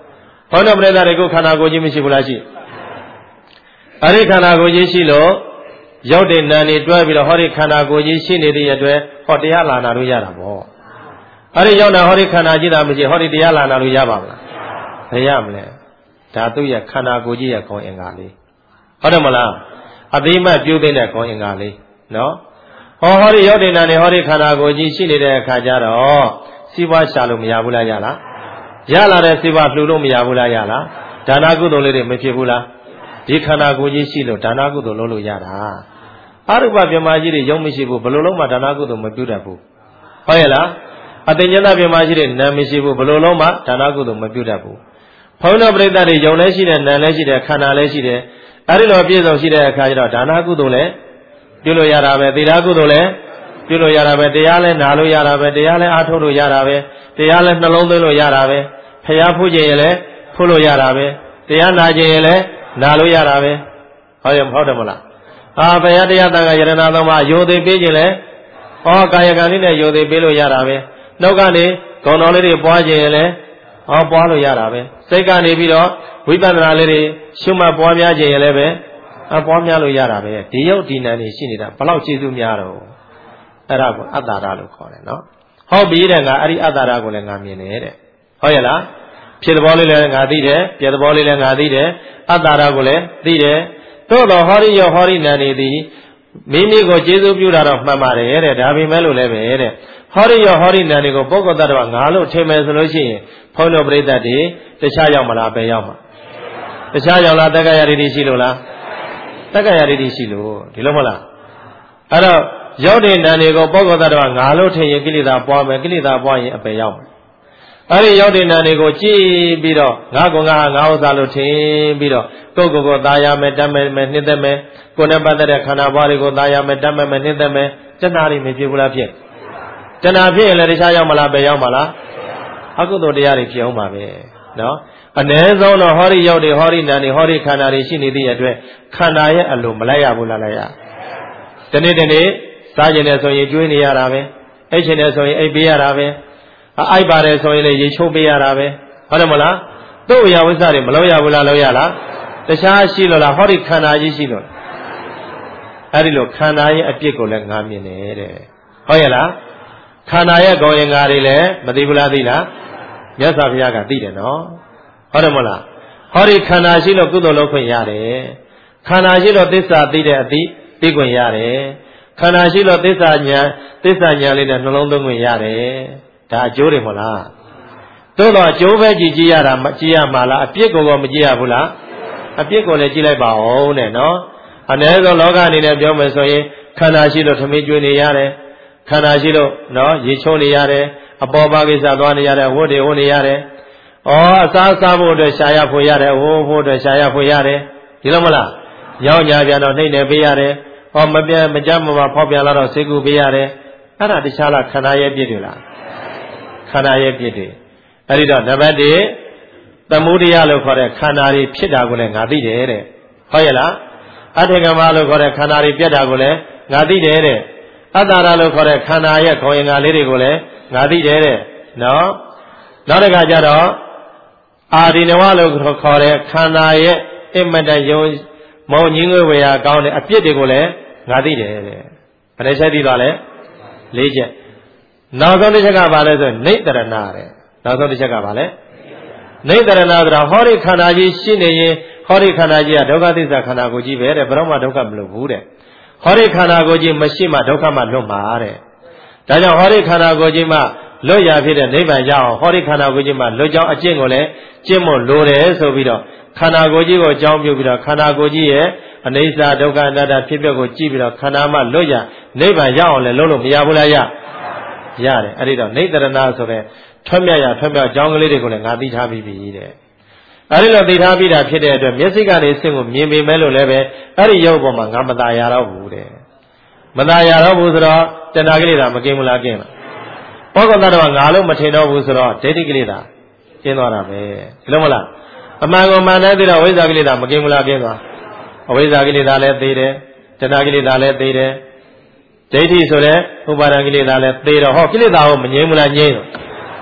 ဘောတော်ပရိသတ်တွေကိုခန္ဓာကိုယ်ကြီးမရှိဘူးလားရှိအဲ့ဒီခန္ဓာကိုယ်ကြီးရှိလို့ရောက်တဲ့နာနေတွဲပြီးတော့ဟောဒီခန္ဓာကိုယ်ကြီးရှိနေတဲ့အတွက်ဟောတရားလာနာလို့ရတာပေါ့အဲ့ဒီရောက်တာဟောဒီခန္ဓာကြီးတာမရှိဟောဒီတရားလာနာလို့ရပါမလားမရမလဲဒါသူ့ရဲ့ခန္ဓာကိုယ်ကြီးရဲ့ခေါင်းအင်္ဂါလေးဟုတ်တယ်မလားအသိမှပြုတဲ့ခေါင်းအင်္ဂါလေးနော်ဟောဟောဒီရောက်တဲ့နာနေဟောဒီခန္ဓာကိုယ်ကြီးရှိနေတဲ့အခါကျတော့စီးပွားရှာလို့မရဘူးလားရလားရလာတဲ့စီးပွားလှူလို့မရဘူးလားရလားဒါနကုသိုလ်လေးတွေမဖြစ်ဘူးလားဒီခန္ဓာကိုယ်ကြီးရှိလို့ဒါနကုသိုလ်လုပ်လို့ရတာအရုပပြမကြီးတွေယုံမရှိဘူးဘယ်လိုလုံးမှဒါနကုသိုလ်မပြုတတ်ဘူးဟုတ်ရဲ့လားအတဉ္ဇဏပြမကြီးတွေနာမရှိဘူးဘယ်လိုလုံးမှဒါနကုသိုလ်မပြုတတ်ဘူးဘုန်းတော်ပရိသတ်တွေယုံလည်းရှိတယ်နာလည်းရှိတယ်ခန္ဓာလည်းရှိတယ်အဲဒီလိုပြည့်စုံရှိတဲ့အခါကျတော့ဒါနကုသိုလ်လည်းပြုလို့ရတာပဲသီလကုသိုလ်လည်းပြုလို့ရတာပဲတရားလည်းနာလို့ရတာပဲတရားလည်းအားထုတ်လို့ရတာပဲတရားလည်းနှလုံးသွင်းလို့ရတာပဲဖျားဖူးခြင်းရင်လည်းဖူးလို့ရတာပဲတရားနာခြင်းရင်လည်းနာလို့ရတာပဲဟုတ်ရဲ့မဟုတ်တယ်မလားအာဘုရားတရားတန်ခါယရဏသုံးပါးယိုသိပေးခြင်းလဲဩကာယကံလေးနဲ့ယိုသိပေးလို့ရတာပဲနှုတ်ကနေဂုဏ်တော်လေးတွေပွားခြင်းလဲဩပွားလို့ရတာပဲစိတ်ကနေပြီးတော့ဝိပဿနာလေးတွေရှုမှတ်ပွားများခြင်းလဲပဲအပွားများလို့ရတာပဲဒီယုတ်ဒီနံနေရှိနေတာဘလောက်ကျေစုများတော့အဲ့ဒါကိုအတ္တရလို့ခေါ်တယ်နော်ဟုတ်ပြီတဲ့ငါအဲ့ဒီအတ္တရကိုလည်းငါမြင်တယ်တဲ့ဟုတ်ရဲ့လားဖြစ်သဘောလေးလည်းငါသိတယ်ပြသဘောလေးလည်းငါသိတယ်အတ္တရကိုလည်းသိတယ်သို့တော်ဟောရိယောဟောရိနံနေသည်မိမိကိုကျေစုပြုတာတော့မှန်ပါတယ်တဲ့ဒါပေမဲ့လို့လည်းပဲတဲ့ဟောရိယောဟောရိနံတွေကိုပုဂ္ဂိုလ်တ attva ငါလို့ထင်မယ်ဆိုလို့ရှိရင်ဘုန်းတော်ပရိသတ်တွေတခြားရောက်မလားပဲရောက်မှာတခြားရောက်လားတက္ကရာတိရှိလို့လားတက္ကရာတိရှိလို့ဒီလိုမဟုတ်လားအဲ့တော့ရောက်တဲ့နံတွေကိုပုဂ္ဂိုလ်တ attva ငါလို့ထင်ရင်ကိလေသာပွားမယ်ကိလေသာပွားရင်အပယ်ရောက်မယ်အဲ့ဒီရောက်တဲ့နံတွေကိုကြည့်ပြီးတော့ငါကောင်ငါငါဥစ္စာလို့ထင်ပြီးတော့ကိုယ့်ကိုယ်ကိုသာယာမယ်တတ်မယ်နှစ်သက်မယ်ကိုယ်နဲ့ပတ်သက်တဲ့ခန္ဓာပွားတွေကိုသာယာမယ်တတ်မယ်နှစ်သက်မယ်တဏှာတွေမဖြစ်ဘူးလားဖြစ်တဏှာဖြစ်ရင်လည်းတခြားရောက်မလားပဲရောက်မလားအကုသိုလ်တရားတွေဖြစ်အောင်ပါပဲနော်အ ਨੇ ဆုံးတော့ဟောဒီရောက်တဲ့ဟောဒီနံတွေဟောဒီခန္ဓာတွေရှိနေတဲ့အတွက်ခန္ဓာရဲ့အလိုမလိုက်ရဘူးလားလိုက်ရဒီနေ့ဒီနေ့စားကျင်တယ်ဆိုရင်ကျွေးနေရတာပဲအိတ်ချင်တယ်ဆိုရင်အိတ်ပေးရတာပဲအိုက်ပါတယ်ဆိုရင်လည်းရေချိုးပေးရတာပဲဟုတ်တယ်မလားသူ့အရာဝိစ္စတွေမလုပ်ရဘူးလားလုပ်ရလားတခြားရှိလို့လားဟောဒီခန္ဓာကြီးရှိလို့အဲ့ဒီလိုခန္ဓာရဲ့အပြစ်ကိုလည်းငါမြင်တယ်တဲ့ဟုတ်ရဲ့လားခန္ဓာရဲ့ကောင်းရင်ငါတွေလည်းမသိဘူးလားသိလားမြတ်စွာဘုရားကသိတယ်နော်ဟုတ်တယ်မလားဟောဒီခန္ဓာရှိလို့ကုသိုလ်လုပ်ခွင့်ရတယ်ခန္ဓာရှိလို့သစ္စာသိတဲ့အသိသိခွင့်ရတယ်ခန္ဓာရှိလို့သစ္စာဉာဏ်သစ္စာဉာဏ်လေးနဲ့နှလုံးသွင်းခွင့်ရတယ်ဒါအကျိုးတွေမလားသို့တော့အကျိုးပဲကြည့်ကြည့်ရတာမကြည့်ရမှာလားအပြစ်ကိုတော့မကြည့်ရဘူးလားအပြစ်ကိုလည်းကြည့်လိုက်ပါဦးတဲ့နော်အ ਨੇ ဆုံးလောကအနေနဲ့ပြောမယ်ဆိုရင်ခန္ဓာရှိလို့ထမင်းကျွေးနေရတယ်ခန္ဓာရှိလို့နော်ရေချိုးနေရတယ်အပေါ်ပါကိစ္စသွားနေရတယ်ဝတ်တွေဝတ်နေရတယ်ဩအစားစားဖို့အတွက်ရှာရဖို့ရတယ်ဝိုးဖို့အတွက်ရှာရဖို့ရတယ်ဒီလိုမလားရောက်ညာပြန်တော့နှိမ့်နေပေးရတယ်ဟောမပြတ်မကြမ်းမမဖောက်ပြန်လာတော့စိတ်ကူပေးရတယ်အဲ့ဒါတခြားလားခန္ဓာရဲ့ပြည့်တွေလားခန္ဓာရဲ့ပြည့်တွေအဲ့ဒီတော့နံပါတ်တစ်သမုဒိယလို့ခေါ်တဲ့ခန္ဓာတွေဖြစ်တာကိုလည်းငါသိတယ်တဲ့ဟုတ်ရဲ့လားအထေကမလို့ခေါ်တဲ့ခန္ဓာတွေပြတ်တာကိုလည်းငါသိတယ်တဲ့အတ္တရလို့ခေါ်တဲ့ခန္ဓာရဲ့ခေါင်းရင်္ဂါလေးတွေကိုလည်းငါသိတယ်တဲ့နော်နောက်တစ်ခါကျတော့အာဒီနဝလို့ခေါ်တဲ့ခန္ဓာရဲ့အမတယုံမောင်ညင်းငွေဝေရာကောင်းတဲ့အပြစ်တွေကိုလည်းငါသိတယ်တဲ့ဘယ်နှချက်သိသွားလဲလေးချက်နောက်ဆုံးတစ်ချက်ကဘာလဲဆိုနေတရဏတဲ့နောက်ဆုံးတစ်ချက်ကဘာလဲနေတရဏဆိုတာဟောဒီခန္ဓာကြီးရှိနေရင်ဟောဒီခန္ဓာကြီးကဒုက္ခသစ္စာခန္ဓာကိုယ်ကြီးပဲတဲ့ဘယ်တော့မှဒုက္ခမလွတ်ဘူးတဲ့ဟောဒီခန္ဓာကိုယ်ကြီးမရှိမှဒုက္ခမှလွတ်မှာတဲ့ဒါကြောင့်ဟောဒီခန္ဓာကိုယ်ကြီးမှလွတ်ရဖြစ်တဲ့နိဗ္ဗာန်ရအောင်ဟောဒီခန္ဓာကိုယ်ကြီးမှလွတ်ကြောင်းအကျင့်ကိုလည်းကျင့်ဖို့လိုတယ်ဆိုပြီးတော့ခန္ဓာကိုယ်ကြီးကိုအကြောင်းပြုပြီးတော့ခန္ဓာကိုယ်ကြီးရဲ့အနိစ္စဒုက္ခအနတ္တဖြစ်ပျက်ကိုကြည့်ပြီးတော့ခန္ဓာမှလွတ်ရနိဗ္ဗာန်ရအောင်လည်းလုပ်လို့မရဘူးလားရရတယ်အဲ့ဒီတော့နေတရဏဆိုတဲ့ထွတ်မြတ်ရထွတ်မြတ်အကြောင်းကလေးတွေကိုလည်းငါသိထားပြီးပြီတဲ့အဲ့ဒီလိုသိထားပြီးတာဖြစ်တဲ့အတွက်မျက်စိကနေစင့်ကိုမြင်ပေမဲ့လို့လည်းပဲအဲ့ဒီရုပ်ပေါ်မှာငါမตายရတော့ဘူးတဲ့မตายရတော့ဘူးဆိုတော့တဏှာကိလေသာမကင်းဘူးလားကင်းလားဘောဂတ္တဝါငါလို့မထင်တော့ဘူးဆိုတော့ဒိဋ္ဌိကိလေသာကင်းသွားတာပဲဒီလိုမလားအမှန်ကိုမှန်တဲ့ပြီးတော့ဝိဇ္ဇာကိလေသာမကင်းဘူးလားကင်းသွားအဝိဇ္ဇာကိလေသာလည်းသိတယ်တဏှာကိလေသာလည်းသိတယ်ဒိဋ္ဌိဆိုတဲ့ဥပါဒံကိလေသာလည်းသိတော့ဟောကိလေသာကိုမငြိမ်းဘူးလားငြိမ်းတော့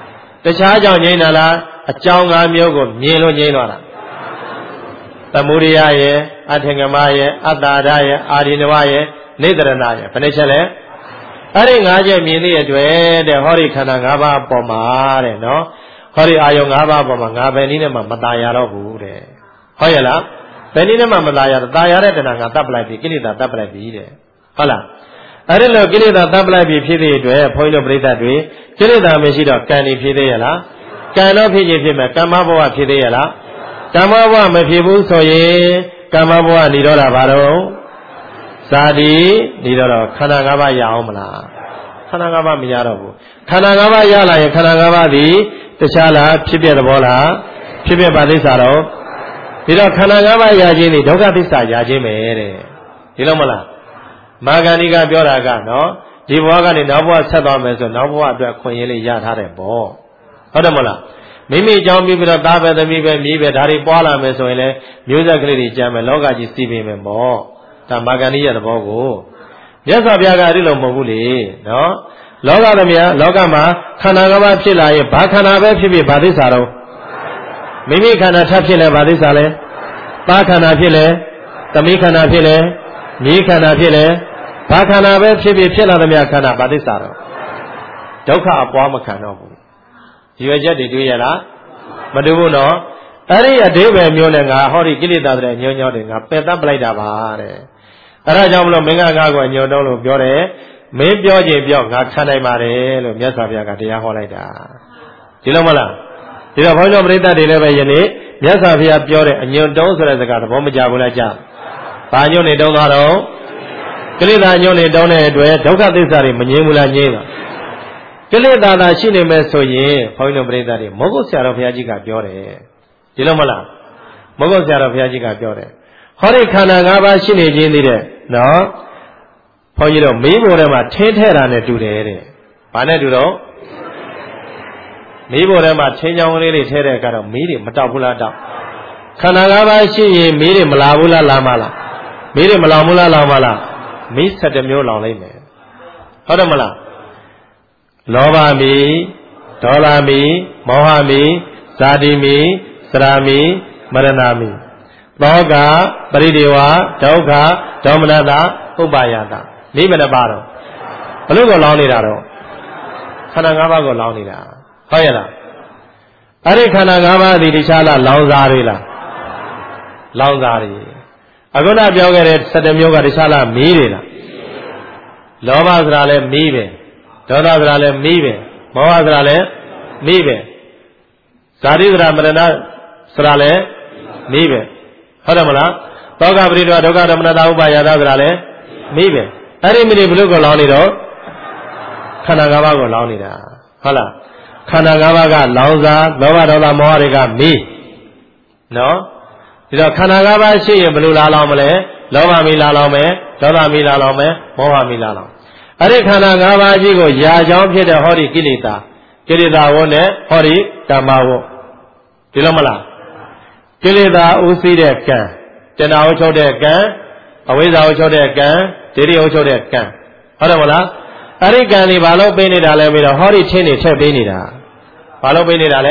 တခြားကြောင့်ငြိမ်းတာလားအကြောင်း၅မျိုးကိုမြင်လို့ငြိမ်းသွားတာသမုဒိယရဲ့အထင်ကမရဲ့အတ္တာဒရဲ့အာရိနဝရဲ့နေတရဏရဲ့ဘယ်နှချက်လဲအဲ့ဒီ၅ချက်မြင်တဲ့အတွက်တဲ့ဟောဒီခန္ဓာ၅ပါးအပေါ်မှာတဲ့နော်ဟောဒီအာယုံ၅ပါးအပေါ်မှာငါဘယ်နည်းနဲ့မှမตายရတော့ဘူးတဲ့ဟုတ်ရဲ့လားဘယ်နည်းနဲ့မှမตายရတော့ตายရတဲ့တဏှာငါတတ်ပလိုက်ပြီကိလေသာတတ်ပလိုက်ပြီတဲ့ဟုတ်လားအဲ့ဒီလိုကိလေသာတတ်ပလိုက်ပြီဖြစ်တဲ့အတွက်ဘုန်းကြီးတို့ပြိဿတွေကိလေသာမရှိတော့ကံနေဖြစ်သေးရလားကံတော့ဖြစ်ခြင်းဖြစ်မယ်ကမ္မဘဝဖြစ်သေးရလားကမ္မဘဝမဖြစ်ဘူးဆိုရင်ကမ္မဘဝနေတော့တာဘာတော့ဇာတိနေတော့ခန္ဓာ၅ပါးရအောင်မလားခန္ဓာ၅ပါးမရတော့ဘူးခန္ဓာ၅ပါးရလာရင်ခန္ဓာ၅ပါးသည်တခြားလားဖြစ်ပြသဘောလားဖြစ်ပြပါသစ္စာတော့ဒီတော့ခန္ဓာ၅ပါးရခြင်းนี่ဒုက္ခသစ္စာရခြင်းပဲတဲ့ဒီလိုမလားမာဂန္ဒီကပြောတာကနော်ဒီဘဝကနေနောက်ဘဝဆက်သွားမယ်ဆိုနောက်ဘဝအတွက်ခွင့်ရလေးရထားတယ်ပေါ့ဟုတ်တယ်မလားမိမိကြောင့်ပြီးပြီးတော့သားပဲသမီးပဲမြေးပဲဒါတွေပွားလာမယ်ဆိုရင်လည်းမျိုးဆက်ကလေးတွေကြမ်းမယ်လောကကြီးစီးပေးမယ်ပေါ့ဒါမာဂန္ဒီရဲ့သဘောကိုမြတ်စွာဘုရားကအဲ့လိုမဟုတ်ဘူးလေနော်လောကသမီးလောကမှာခန္ဓာ၅ပါးဖြစ်လာရင်ဘာခန္ဓာပဲဖြစ်ဖြစ်ဘာသစ္စာတော့မိမိခန္ဓာထပ်ဖြစ်လဲဘာသစ္စာလဲသားခန္ဓာဖြစ်လဲသမီးခန္ဓာဖြစ်လဲမြေးခန္ဓာဖြစ်လဲဘာခန္ဓာပဲဖြစ်ဖြစ်ဖြစ်လာသမီးခန္ဓာဘာသစ္စာတော့ဒုက္ခအပွားမခံတော့ဘူးရွယ်ချက်တွေတွေ့ရလားမတွေ့ဘူးနော်အဲ့ဒီအဓိပ္ပာယ်မျိုးနဲ့ငါဟောဒီကိလေသာတွေညှို့ညောတယ်ငါပယ်တတ်ပလိုက်တာပါတဲ့အဲ့ဒါကြောင့်မလို့မင်းကငါ့ကိုညှို့တော့လို့ပြောတယ်မင်းပြောခြင်းပြောငါခံနိုင်ပါတယ်လို့မြတ်စွာဘုရားကတရားဟောလိုက်တာဒီလိုမလားဒီတော့ဘုန်းတော်ပရိသတ်တွေလည်းပဲယနေ့မြတ်စွာဘုရားပြောတဲ့အညွန့်တုံးဆိုတဲ့စကားသဘောမကျဘူးလားကြာဘာညွန့်နေတုံးသွားတော့ကိလေသာညွန့်နေတုံးတဲ့အတွက်ဒုက္ခသစ္စာတွေမငြင်းဘူးလားငြင်းတာကိလေသာသာရှိနေမယ်ဆိုရင်ဘုန်းတော်ပရိသတ်တွေမောဂုတ်ဆရာတော်ဘုရားကြီးကပြောတယ်ဒီလိုမလားမောဂုတ်ဆရာတော်ဘုရားကြီးကပြောတယ်ဟောဒီခန္ဓာ၅ပါးရှိနေခြင်းသေးတဲ့နော်ဘုန်းကြီးတို့မီးဘိုထဲမှာထင်းထဲတာနဲ့တူတယ်တဲ့ဘာနဲ့တူတော့မီးဘိုထဲမှာထင်းချောင်းကလေးတွေထဲတဲ့ကတော့မီးတွေမတောက်ဘူးလားတောက်ခန္ဓာ၅ပါးရှိရင်မီးတွေမလာဘူးလားလာမလားမီးတွေမလောင်ဘူးလားလောင်မလားမီး၁၁မျိုးလောင်လိုက်မယ်ဟုတ်တယ်မလားလောဘမီးဒေါသမီးမောဟမီးဇာတိမီးစရာမီးမရဏမီးသောကပရိဒေဝဒုက္ခဒေါမနတာဥပါယတာမိမနှပါတော့ဘလို့ကိုလောင်းနေတာတော့ခန္ဓာ၅ပါးကိုလောင်းနေတာဟုတ်ရဲ့လားအဲ့ဒီခန္ဓာ၅ပါးဒီတခြားလားလောင်းစားတွေလားလောင်းစားတွေအခုနပြောခဲ့တဲ့၁၁မျိုးကတခြားလားမီးတွေလားလောဘဆိုတာလည်းမီးပဲဒေါသဆိုတာလည်းမီးပဲမောဟဆိုတာလည်းမီးပဲဇာတိဆိုတာမရဏဆိုတာလည်းမီးပဲဟုတ်တယ်မလားသောကပရိဒေဝဒုက္ခဒေါမနတာဥပါယတာဆိုတာလည်းမီးပဲအဲ့ဒီမီးတွေဘလို့ကိုလောင်းနေတော့ခန္ဓာ၅ပါးကိုလောင်းနေတာဟုတ်လားခန္ဓာ၅ပါးကလောင်းစားလောဘဒေါသမောဟတွေကမီးနော်ဒီတော့ခန္ဓာ၅ပါးရှိရင်ဘယ်လိုလာလောင်မလဲလောဘမီးလာလောင်မယ်ဒေါသမီးလာလောင်မယ်မောဟမီးလာလောင်အဲ့ဒီခန္ဓာ၅ပါးကြီးကိုယာကြောင်းဖြစ်တဲ့ဟောဒီကိလေသာကိလေသာဝတ်နဲ့ဟောဒီကမ္မဝတ်ဒီလိုမလားကိလေသာဥသိတဲ့ကံတဏှာဥချုပ်တဲ့ကံအဝိဇ္ဇာဥချုပ်တဲ့ကံဒိဋ္ဌိဥချုပ်တဲ့ကံဟုတ်တယ်မလားအဲ့ဒီကံတွေဘာလို့ပေးနေတာလဲပြီးတော့ဟောဒီချင်းတွေထည့်ပေးနေတာဘာလို့ပေးနေတာလဲ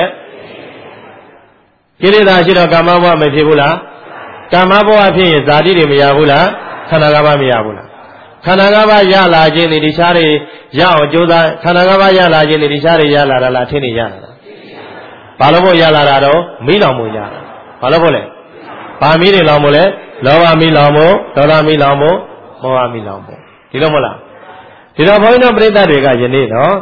ကိလေသာရှိတော့ကာမဘဝမဖြစ်ဘူးလားကာမဘဝဖြစ်ရင်ဇာတိတွေမရဘူးလားခန္ဓာ၅ပါးမရဘူးလားခန္ဓာ၅ပါးရလာခြင်းဒီခြားတွေရအောင်ကြိုးစားခန္ဓာ၅ပါးရလာခြင်းဒီခြားတွေရလာတာလားထင်းနေရတာလားဘာလို့ဖို့ရလာတာတော့မီးလောင်မှုရတာဘာလို့ဖို့လဲဘာမီးတွေလောင်မှုလဲလောဘမီးလောင်မှုဒေါသမီးလောင်မှုမောဟမီးလောင်မှုဒီလိုမလားဒီတော့ဘုန်းကြီးတို့ပြိဿတွေကယနေ့တော့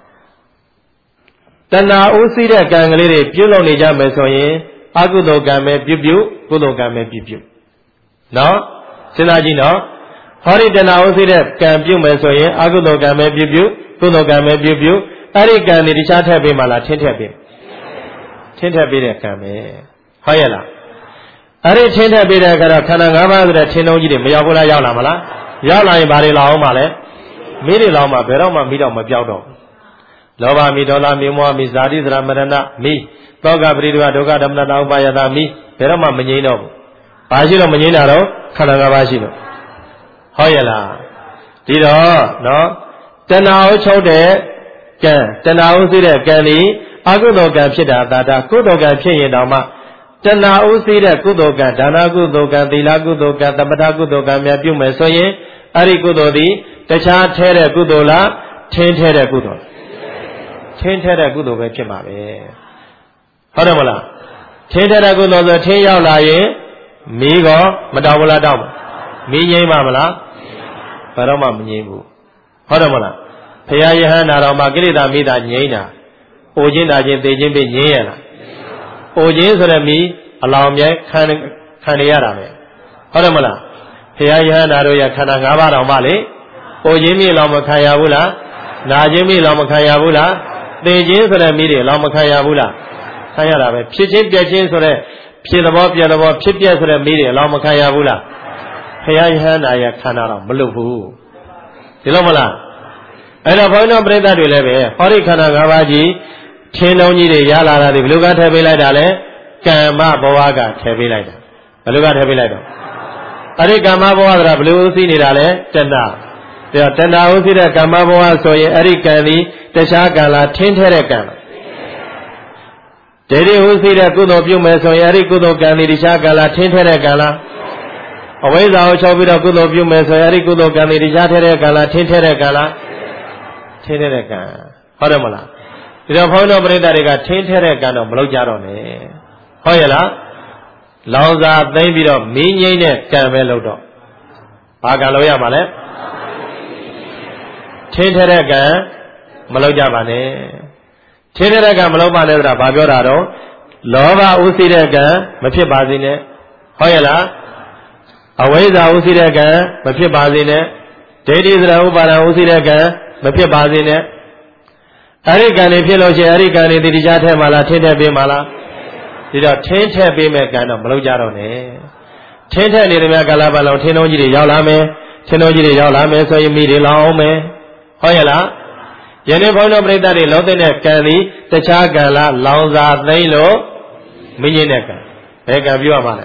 တဏှာဥသိတဲ့ကံကလေးတွေပြုလုပ်နေကြမယ်ဆိုရင်အကုသိုလ်ကံပဲပြုပြုကုသိုလ်ကံပဲပြုပြုနော်စဉ်းစားကြည့်နော်ဟောဒီတဏှာဥသိတဲ့ကံပြုမယ်ဆိုရင်အကုသိုလ်ကံပဲပြုပြုကုသိုလ်ကံပဲပြုပြုအဲ့ဒီကံတွေတခြားထည့်ပေးမှလားထင်းထည့်ပေးထင်းထည့်ပေးတဲ့ကံပဲဟုတ်ရဲ့လားအဲ့ဒီထင်းထည့်ပေးတဲ့အခါတော့ခန္ဓာ၅ပါးဆိုတဲ့ထင်းလုံးကြီးတွေမရောက်ဘူးလားရောက်လာမလားရောက်လာရင်ဘာတွေလာအောင်မလဲမီးတွေလောင်မှဘယ်တော့မှမီးတော့မပြောက်တော့ဘူးလောဘမီးဒေါသမီးမောဟမီးဇာတိစရမရဏမီးသောကပရိဒေဝဒုက္ခဒေါမနတာဥပါယတာမီးဘယ်တော့မှမငြိမ်းတော့ဘူးဘာရှိတော့မငြိမ်းတာတော့ခန္ဓာ၅ပါးရှိတော့ဟုတ်ရဲ့လားဒီတော့နော်တဏှာဥချုပ်တဲ့ကံတဏှာဥသိတဲ့ကံဒီအာကုသိုလ်ကံဖြစ်တာသာတာကုသိုလ်ကံဖြစ်ရင်တောင်မှတဏှာဥသိတဲ့ကုသိုလ်ကံဒါနကုသိုလ်ကံသီလကုသိုလ်ကံသမထကုသိုလ်ကံများပြုမယ်ဆိုရင်အဲ့ဒီကုသိုလ်သည်တခြားထဲတဲ့ကုသိုလ်လားထင်းထဲတဲ့ကုသိုလ်ထင်းထဲတဲ့ကုသိုလ်ပဲဖြစ်မှာပဲဟုတ်တယ်မလားထင်းထဲတဲ့ကုသိုလ်ဆိုထင်းရောက်လာရင်မီးကောမတောက်ဘူးလားတောက်မီးငြိမ်းပါမလားဘယ်တော့မှမငြိမ်းဘူးဟုတ်တယ်မလားဘုရားယဟန်နာတော်မှာကိရိတာမိတာငြိမ်းတာအိုခြင်းတာခြင်းသေခြင်းပဲငြိမ်းရလားအိုခြင်းဆိုတဲ့မီးအလောင်းမြဲခံခံရတာပဲဟုတ်တယ်မလားဘုရားယဟန်နာတို့ရခန္ဓာ၅ပါးတော်မှလေအိုခြင်းမီးလောင်မခံရဘူးလားနာခြင်းမီးလောင်မခံရဘူးလားသေခြင်းဆိုတဲ့မီးတွေလောင်မခံရဘူးလားခံရတာပဲဖြစ်ခြင်းပြက်ခြင်းဆိုတဲ့ဖြစ်သဘောပြက်သဘောဖြစ်ပြက်ဆိုတဲ့မီးတွေလောင်မခံရဘူးလားဘုရားယဟန်နာရခန္ဓာတော်မလွတ်ဘူးဒီလိုမလားအဲ့တော့ဘုန်းတော်ပြိဿတွေလည်းပဲဟောဒီခန္ဓာ၅ပါးကြီးထင်းလုံးကြီးတွေရလာတာဒီဘယ်လိုကထည့်ပေးလိုက်တာလဲကမ္မဘဝကထည့်ပေးလိုက်တာဘယ်လိုကထည့်ပေးလိုက်တော့အဲ့ဒီကမ္မဘဝဆိုတာဘယ်လိုဥသိနေတာလဲတဏှာဒါတဏှာဥသိတဲ့ကမ္မဘဝဆိုရင်အဲ့ဒီကံသည်တခြားကံလားထင်းထဲတဲ့ကံလားဒိဋ္ဌိဥသိတဲ့ကုသိုလ်ပြုမယ်ဆိုရင်အဲ့ဒီကုသိုလ်ကံသည်တခြားကံလားထင်းထဲတဲ့ကံလားအဝိဇ္ဇာကိုချုပ်ပြီးတော့ကုသိုလ်ပြုမယ်ဆိုရင်အဲ့ဒီကုသိုလ်ကံသည်တခြားထဲတဲ့ကံလားထင်းထဲတဲ့ကံလားထင်းထဲတဲ့ကံဟုတ်တယ်မလားဒီတော့ဘုန်းတော်ပရိသတ်တွေကထင်းထဲတဲ့ကံတော့မလုပ်ကြတော့နဲ့ဟုတ်ရဲ့လားလောင်စာသိမ့်ပြီးတော့မင်းငိမ့်တဲ့ကံပဲလုပ်တော့ဘာကံလုပ်ရမှာလဲထင်းထဲတဲ့ကံမလုပ်ကြပါနဲ့ထင်းထဲတဲ့ကံမလုပ်ပါနဲ့ဆိုတာဘာပြောတာတော့လောဘဥသိတဲ့ကံမဖြစ်ပါစေနဲ့ဟုတ်ရဲ့လားအဝိဇ္ဇာဥသိတဲ့ကံမဖြစ်ပါစေနဲ့ဒိဋ္ဌိစရဥပါဒံဥသိတဲ့ကံမဖြစ်ပါစေနဲ့အဲ့ဒီကံတွေဖြစ်လို့ရှိရင်အဲ့ဒီကံတွေတတိယထဲမှာလားထင်းထည့်ပေးမှာလားဒီတော့ထင်းထည့်ပေးမဲ့ကံတော့မလုပ်ကြတော့နဲ့ထင်းထည့်နေတဲ့မြတ်ကာလပတ်လုံးထင်းလုံးကြီးတွေရောက်လာမယ်ထင်းလုံးကြီးတွေရောက်လာမယ်ဆိုရင်မိတွေလောင်အောင်မယ်ဟုတ်ရဲ့လားယနေ့ဘုန်းတော်ပရိသတ်တွေလုံးတဲ့ကံသည်တခြားကံလားလောင်စာသိမ့်လို့မင်းရဲ့ကံဘယ်ကံပြောရမှာလဲ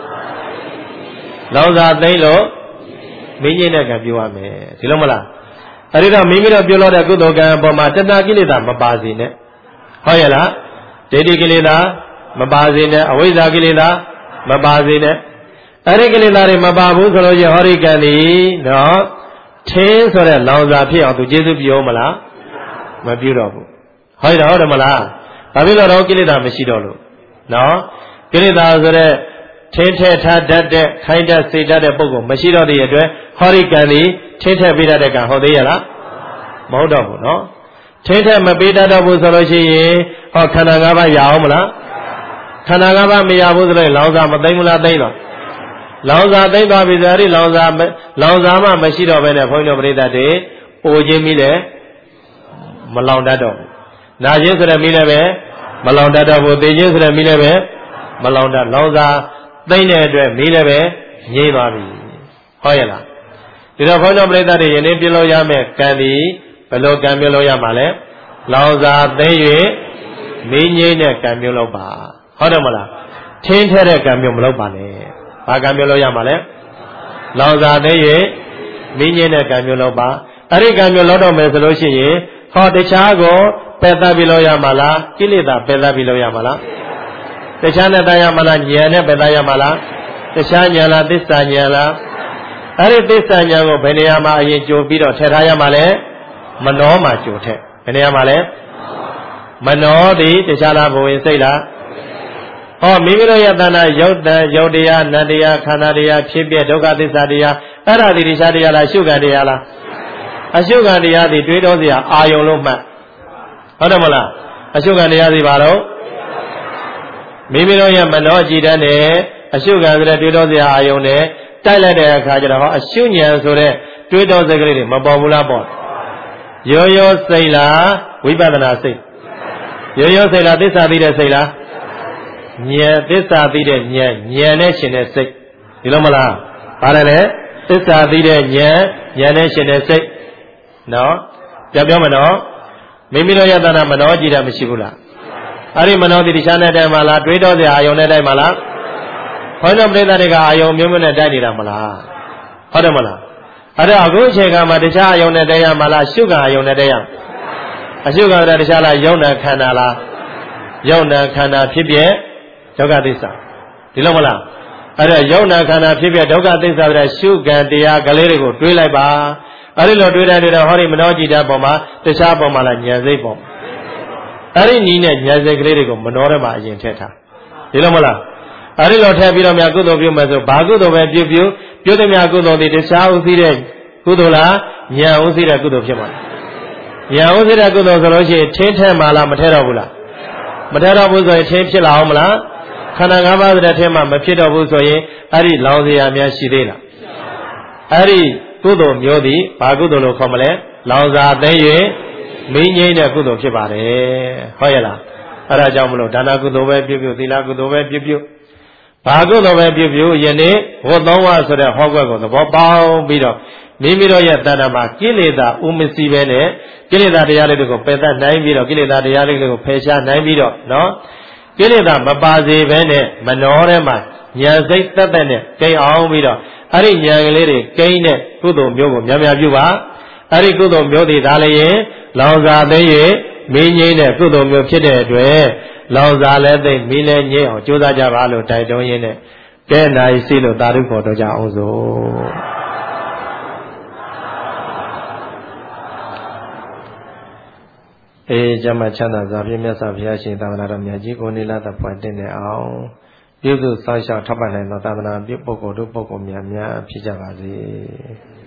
လောင်စာသိမ့်လို့မင်းရဲ့ကံပြောရမယ်ဒီလိုမလားအဲ့ဒီတော့မိမိတို့ပြုလို့တဲ့ကုသိုလ်ကံအပေါ်မှာတဏှာကိလေသာမပါစေနဲ့ဟုတ်ရဲ့လားဒိဋ္ဌိကိလေသာမပါစေနဲ့အဝိဇ္ဇာကိလေသာမပါစေနဲ့အဲ့ဒီကိလေသာတွေမပါဘူးဆိုလို့ရှိရင်ဟောဒီကံဒီနော်ထင်းဆိုတဲ့လောင်စာဖြစ်အောင်သူကျေးဇူးပြုမလားမပြုတော့ဘူးဟုတ်တယ်ဟုတ်တယ်မလားဘာဖြစ်လို့တော့ကိလေသာမရှိတော့လို့နော်ကိလေသာဆိုတဲ့ထင်းထက်ထားတတ်တဲ့ခိုင်းတတ်စေတတ်တဲ့ပုဂ္ဂိုလ်မရှိတော့တဲ့အတွက်ဟောဒီကံဒီထင်းထက်ပေးတတ်တဲ့ကံဟုတ်သေးရဲ့လားမဟုတ်တော့ဘူးနော်ထင်းထက်မပေးတတ်တော့ဘူးဆိုလို့ရှိရင်ဟောခန္ဓာ၅ပါးရအောင်မလားခန္ဓာ၅ပါးမရဘူးဆိုတော့လောင်စာမသိမ့်ဘူးလားသိမ့်တော့လောင်စာသိမ့်သွားပြီဆိုရင်လောင်စာလောင်စာမှမရှိတော့ဘဲနဲ့ဘုန်းကြီးတို့ပြိဿတွေအိုခြင်းမိလည်းမလောင်တတ်တော့ဘူးနာခြင်းဆိုတဲ့မိလည်းပဲမလောင်တတ်တော့ဘူးသိခြင်းဆိုတဲ့မိလည်းပဲမလောင်တတ်လောင်စာသိမ့်တဲ့အတွက်မိလည်းပဲငြိမ့်သွားပြီဟုတ်ရဲ့လားဒီတော့ဘုန်းတော်ပြိဿတွေယနေ့ပြုလို့ရမယ်ကံဒီဘယ်လိုကံပြုလို့ရမှာလဲလောင်စာသိမ့်၍မင်းငြိမ့်တဲ့ကံပြုလို့ပါဟုတ်တယ်မလားထင်းထဲတဲ့ကံပြုမလုပ်ပါနဲ့ဘာကံပြုလို့ရမှာလဲလောင်စာသိမ့်၍မင်းငြိမ့်တဲ့ကံပြုလို့ပါအဲ့ဒီကံပြုလို့တော့မယ်ဆိုလို့ရှိရင်ဟောတခြားကိုပယ်သတ်ပြီးလို့ရမှာလားကိလေသာပယ်သတ်ပြီးလို့ရမှာလားတခြားနဲ့တရားမလားဉာဏ်နဲ့ပယ်သတ်ရမှာလားတခြားဉာဏ်လားသစ္စာဉာဏ်လားအဲ့ဒီသစ္စာဉာဏ်ကိုဘယ်နေရာမှာအရင်ကြိုပြီးတော့ထည့်ထားရမှာလဲမနှောမှာကြိုထည့်ဘယ်နေရာမှာလဲမနှောသည်တခြားလားဘဝင်စိတ်လားဟောမိမိတို့ရဲ့တဏ္ဍယုတ်တံယုတ်တရားနတ္တရားခန္ဓာတရားဖြစ်ပြဒုက္ခသစ္စာတရားအဲ့ဒါဒီတခြားတရားလားရှုခံတရားလားအရှုခံတရားသည်တွေးတောစရာအာယုံလို့မှတ်ဟုတ်တယ်မလားအရှုခံတရားသည်ဘာလို့မိမိတို့ရဲ့မနှောကြည်တတ်တဲ့အရှုခံဆိုတဲ့တွေးတောစရာအာယုံနဲ့တိုက်လိုက်တဲ့အခါကျတော့ဟောအရှုဉဏ်ဆိုတဲ့တွေးတောစကလေးတွေမပေါ်ဘူးလားပေါ့ရိုးရိုးစိတ်လားဝိပဿနာစိတ်ရိုးရိုးစိတ်လားသစ္စာသိတဲ့စိတ်လားဉာဏ်သစ္စာသိတဲ့ဉာဏ်ဉာဏ်နဲ့ရှင်တဲ့စိတ်ဒီလိုမလားပါတယ်လေသစ္စာသိတဲ့ဉာဏ်ဉာဏ်နဲ့ရှင်တဲ့စိတ်နော်ပြောပြောမနော်မိမိတို့ယတနာမနောကြည်တာမရှိဘူးလားအဲ့ဒီမနောတိတခြားနဲ့တိုင်မလားတွေးတော့စရာအာယုံနဲ့တိုင်မလားဘုန်းတော်ပြိဿတွေကအာယုံမျိုးမျိုးနဲ့တိုက်နေတာမလားဟုတ်တယ်မလားအဲ့ဒါအခုအချိန်ကမှတခြားအာယုံနဲ့တိုင်ရမလားရှုခံအာယုံနဲ့တိုင်ရအရှုခံတဲ့တခြားလားယုံနာခန္ဓာလားရောက်နာခန္ဓာဖြစ်ပြဒုက္ခသစ္စာဒီလိုမလားအဲ့ဒါရောက်နာခန္ဓာဖြစ်ပြဒုက္ခသစ္စာတဲ့ရှုကံတရားကလေးတွေကိုတွေးလိုက်ပါအဲ့ဒီလိုတွေးတဲ့တွေတော့ဟောဒီမနောจิตပုံမှာတခြားပုံမှာလားဉာဏ်စိတ်ပုံအဲ့ဒီနီးနဲ့ဉာဏ်စိတ်ကလေးတွေကိုမနောထဲမှာအရင်ထည့်ထားဒီလိုမလားအဲ့ဒီလိုထည့်ပြီးတော့များကုသိုလ်ပြုမယ်ဆိုဘာကုသိုလ်ပဲပြုပြုပြုတဲ့များကုသိုလ်တွေတခြားဥသိတဲ့ကုသိုလ်လားဉာဏ်ဥသိတဲ့ကုသိုလ်ဖြစ်မှာဉာဏ်ဥသိတဲ့ကုသိုလ်ဆိုလို့ရှိရင်ထင်းထဲမှာလားမထည့်တော့ဘူးလားမထည့်တော့ဘူးဆိုရင်ထင်းဖြစ်လာအောင်မလားခန္ဓာ၅ပါးတဲ့ထဲမှာမဖြစ်တော့ဘူးဆိုရင်အဲ့ဒီလောင်စရာများရှိသေးလားအဲ့ဒီကုသိုလ်မျိုးသည်ဘာကုသိုလ်လို့ခေါ်မလဲလောင်စာသိ၍မင်းငိမ့်တဲ့ကုသိုလ်ဖြစ်ပါတယ်ဟုတ်ရဲ့လားအဲ့ဒါကြောင့်မလို့ဒါနကုသိုလ်ပဲပြုပြုသီလကုသိုလ်ပဲပြုပြုဘာကုသိုလ်ပဲပြုပြုယနေ့ဟောသုံးဝဆိုတဲ့ဟောကွက်ကိုသဘောပေါက်ပြီးတော့မိမိတို့ရဲ့တဏ္ဍာမှာကိလေသာဥမစီပဲနဲ့ကိလေသာတရားလေးတွေကိုပယ်တတ်နိုင်ပြီးတော့ကိလေသာတရားလေးတွေကိုဖယ်ရှားနိုင်ပြီးတော့နော်ကိလေသာမပါစေဘဲနဲ့မနှောထဲမှာဉာဏ်စိတ်တတ်တဲ့နဲ့ကိန်းအောင်ပြီးတော့အဲ့ဒီဉာဏ်ကလေးတွေကိန်းတဲ့ကုသိုလ်မျိုးကိုများများပြုပါအဲ့ဒီကုသိုလ်မျိုးတွေဒါလည်းရင်လောင်စာသိ၍မင်းငိမ့်တဲ့ကုသိုလ်မျိုးဖြစ်တဲ့အတွက်လောင်စာလည်းသိမင်းလည်းငိမ့်အောင်ကြိုးစားကြပါလို့တိုက်တွန်းရင်းနဲ့ကဲနိုင်စီလို့သာဓုခေါ်တော့ကြအောင်စို့အေးကျမ်းချမ်းသာစွာဖြင့်မြတ်စွာဘုရားရှင်သာသနာတော်မြတ်ကြီးကိုနိလသဖွယ်တင်နေအောင်ပြုစုစောင့်ရှောက်ထောက်ပံ့နိုင်သောသာသနာပြုပုဂ္ဂိုလ်တို့ပုဂ္ဂိုလ်များများဖြစ်ကြပါစေ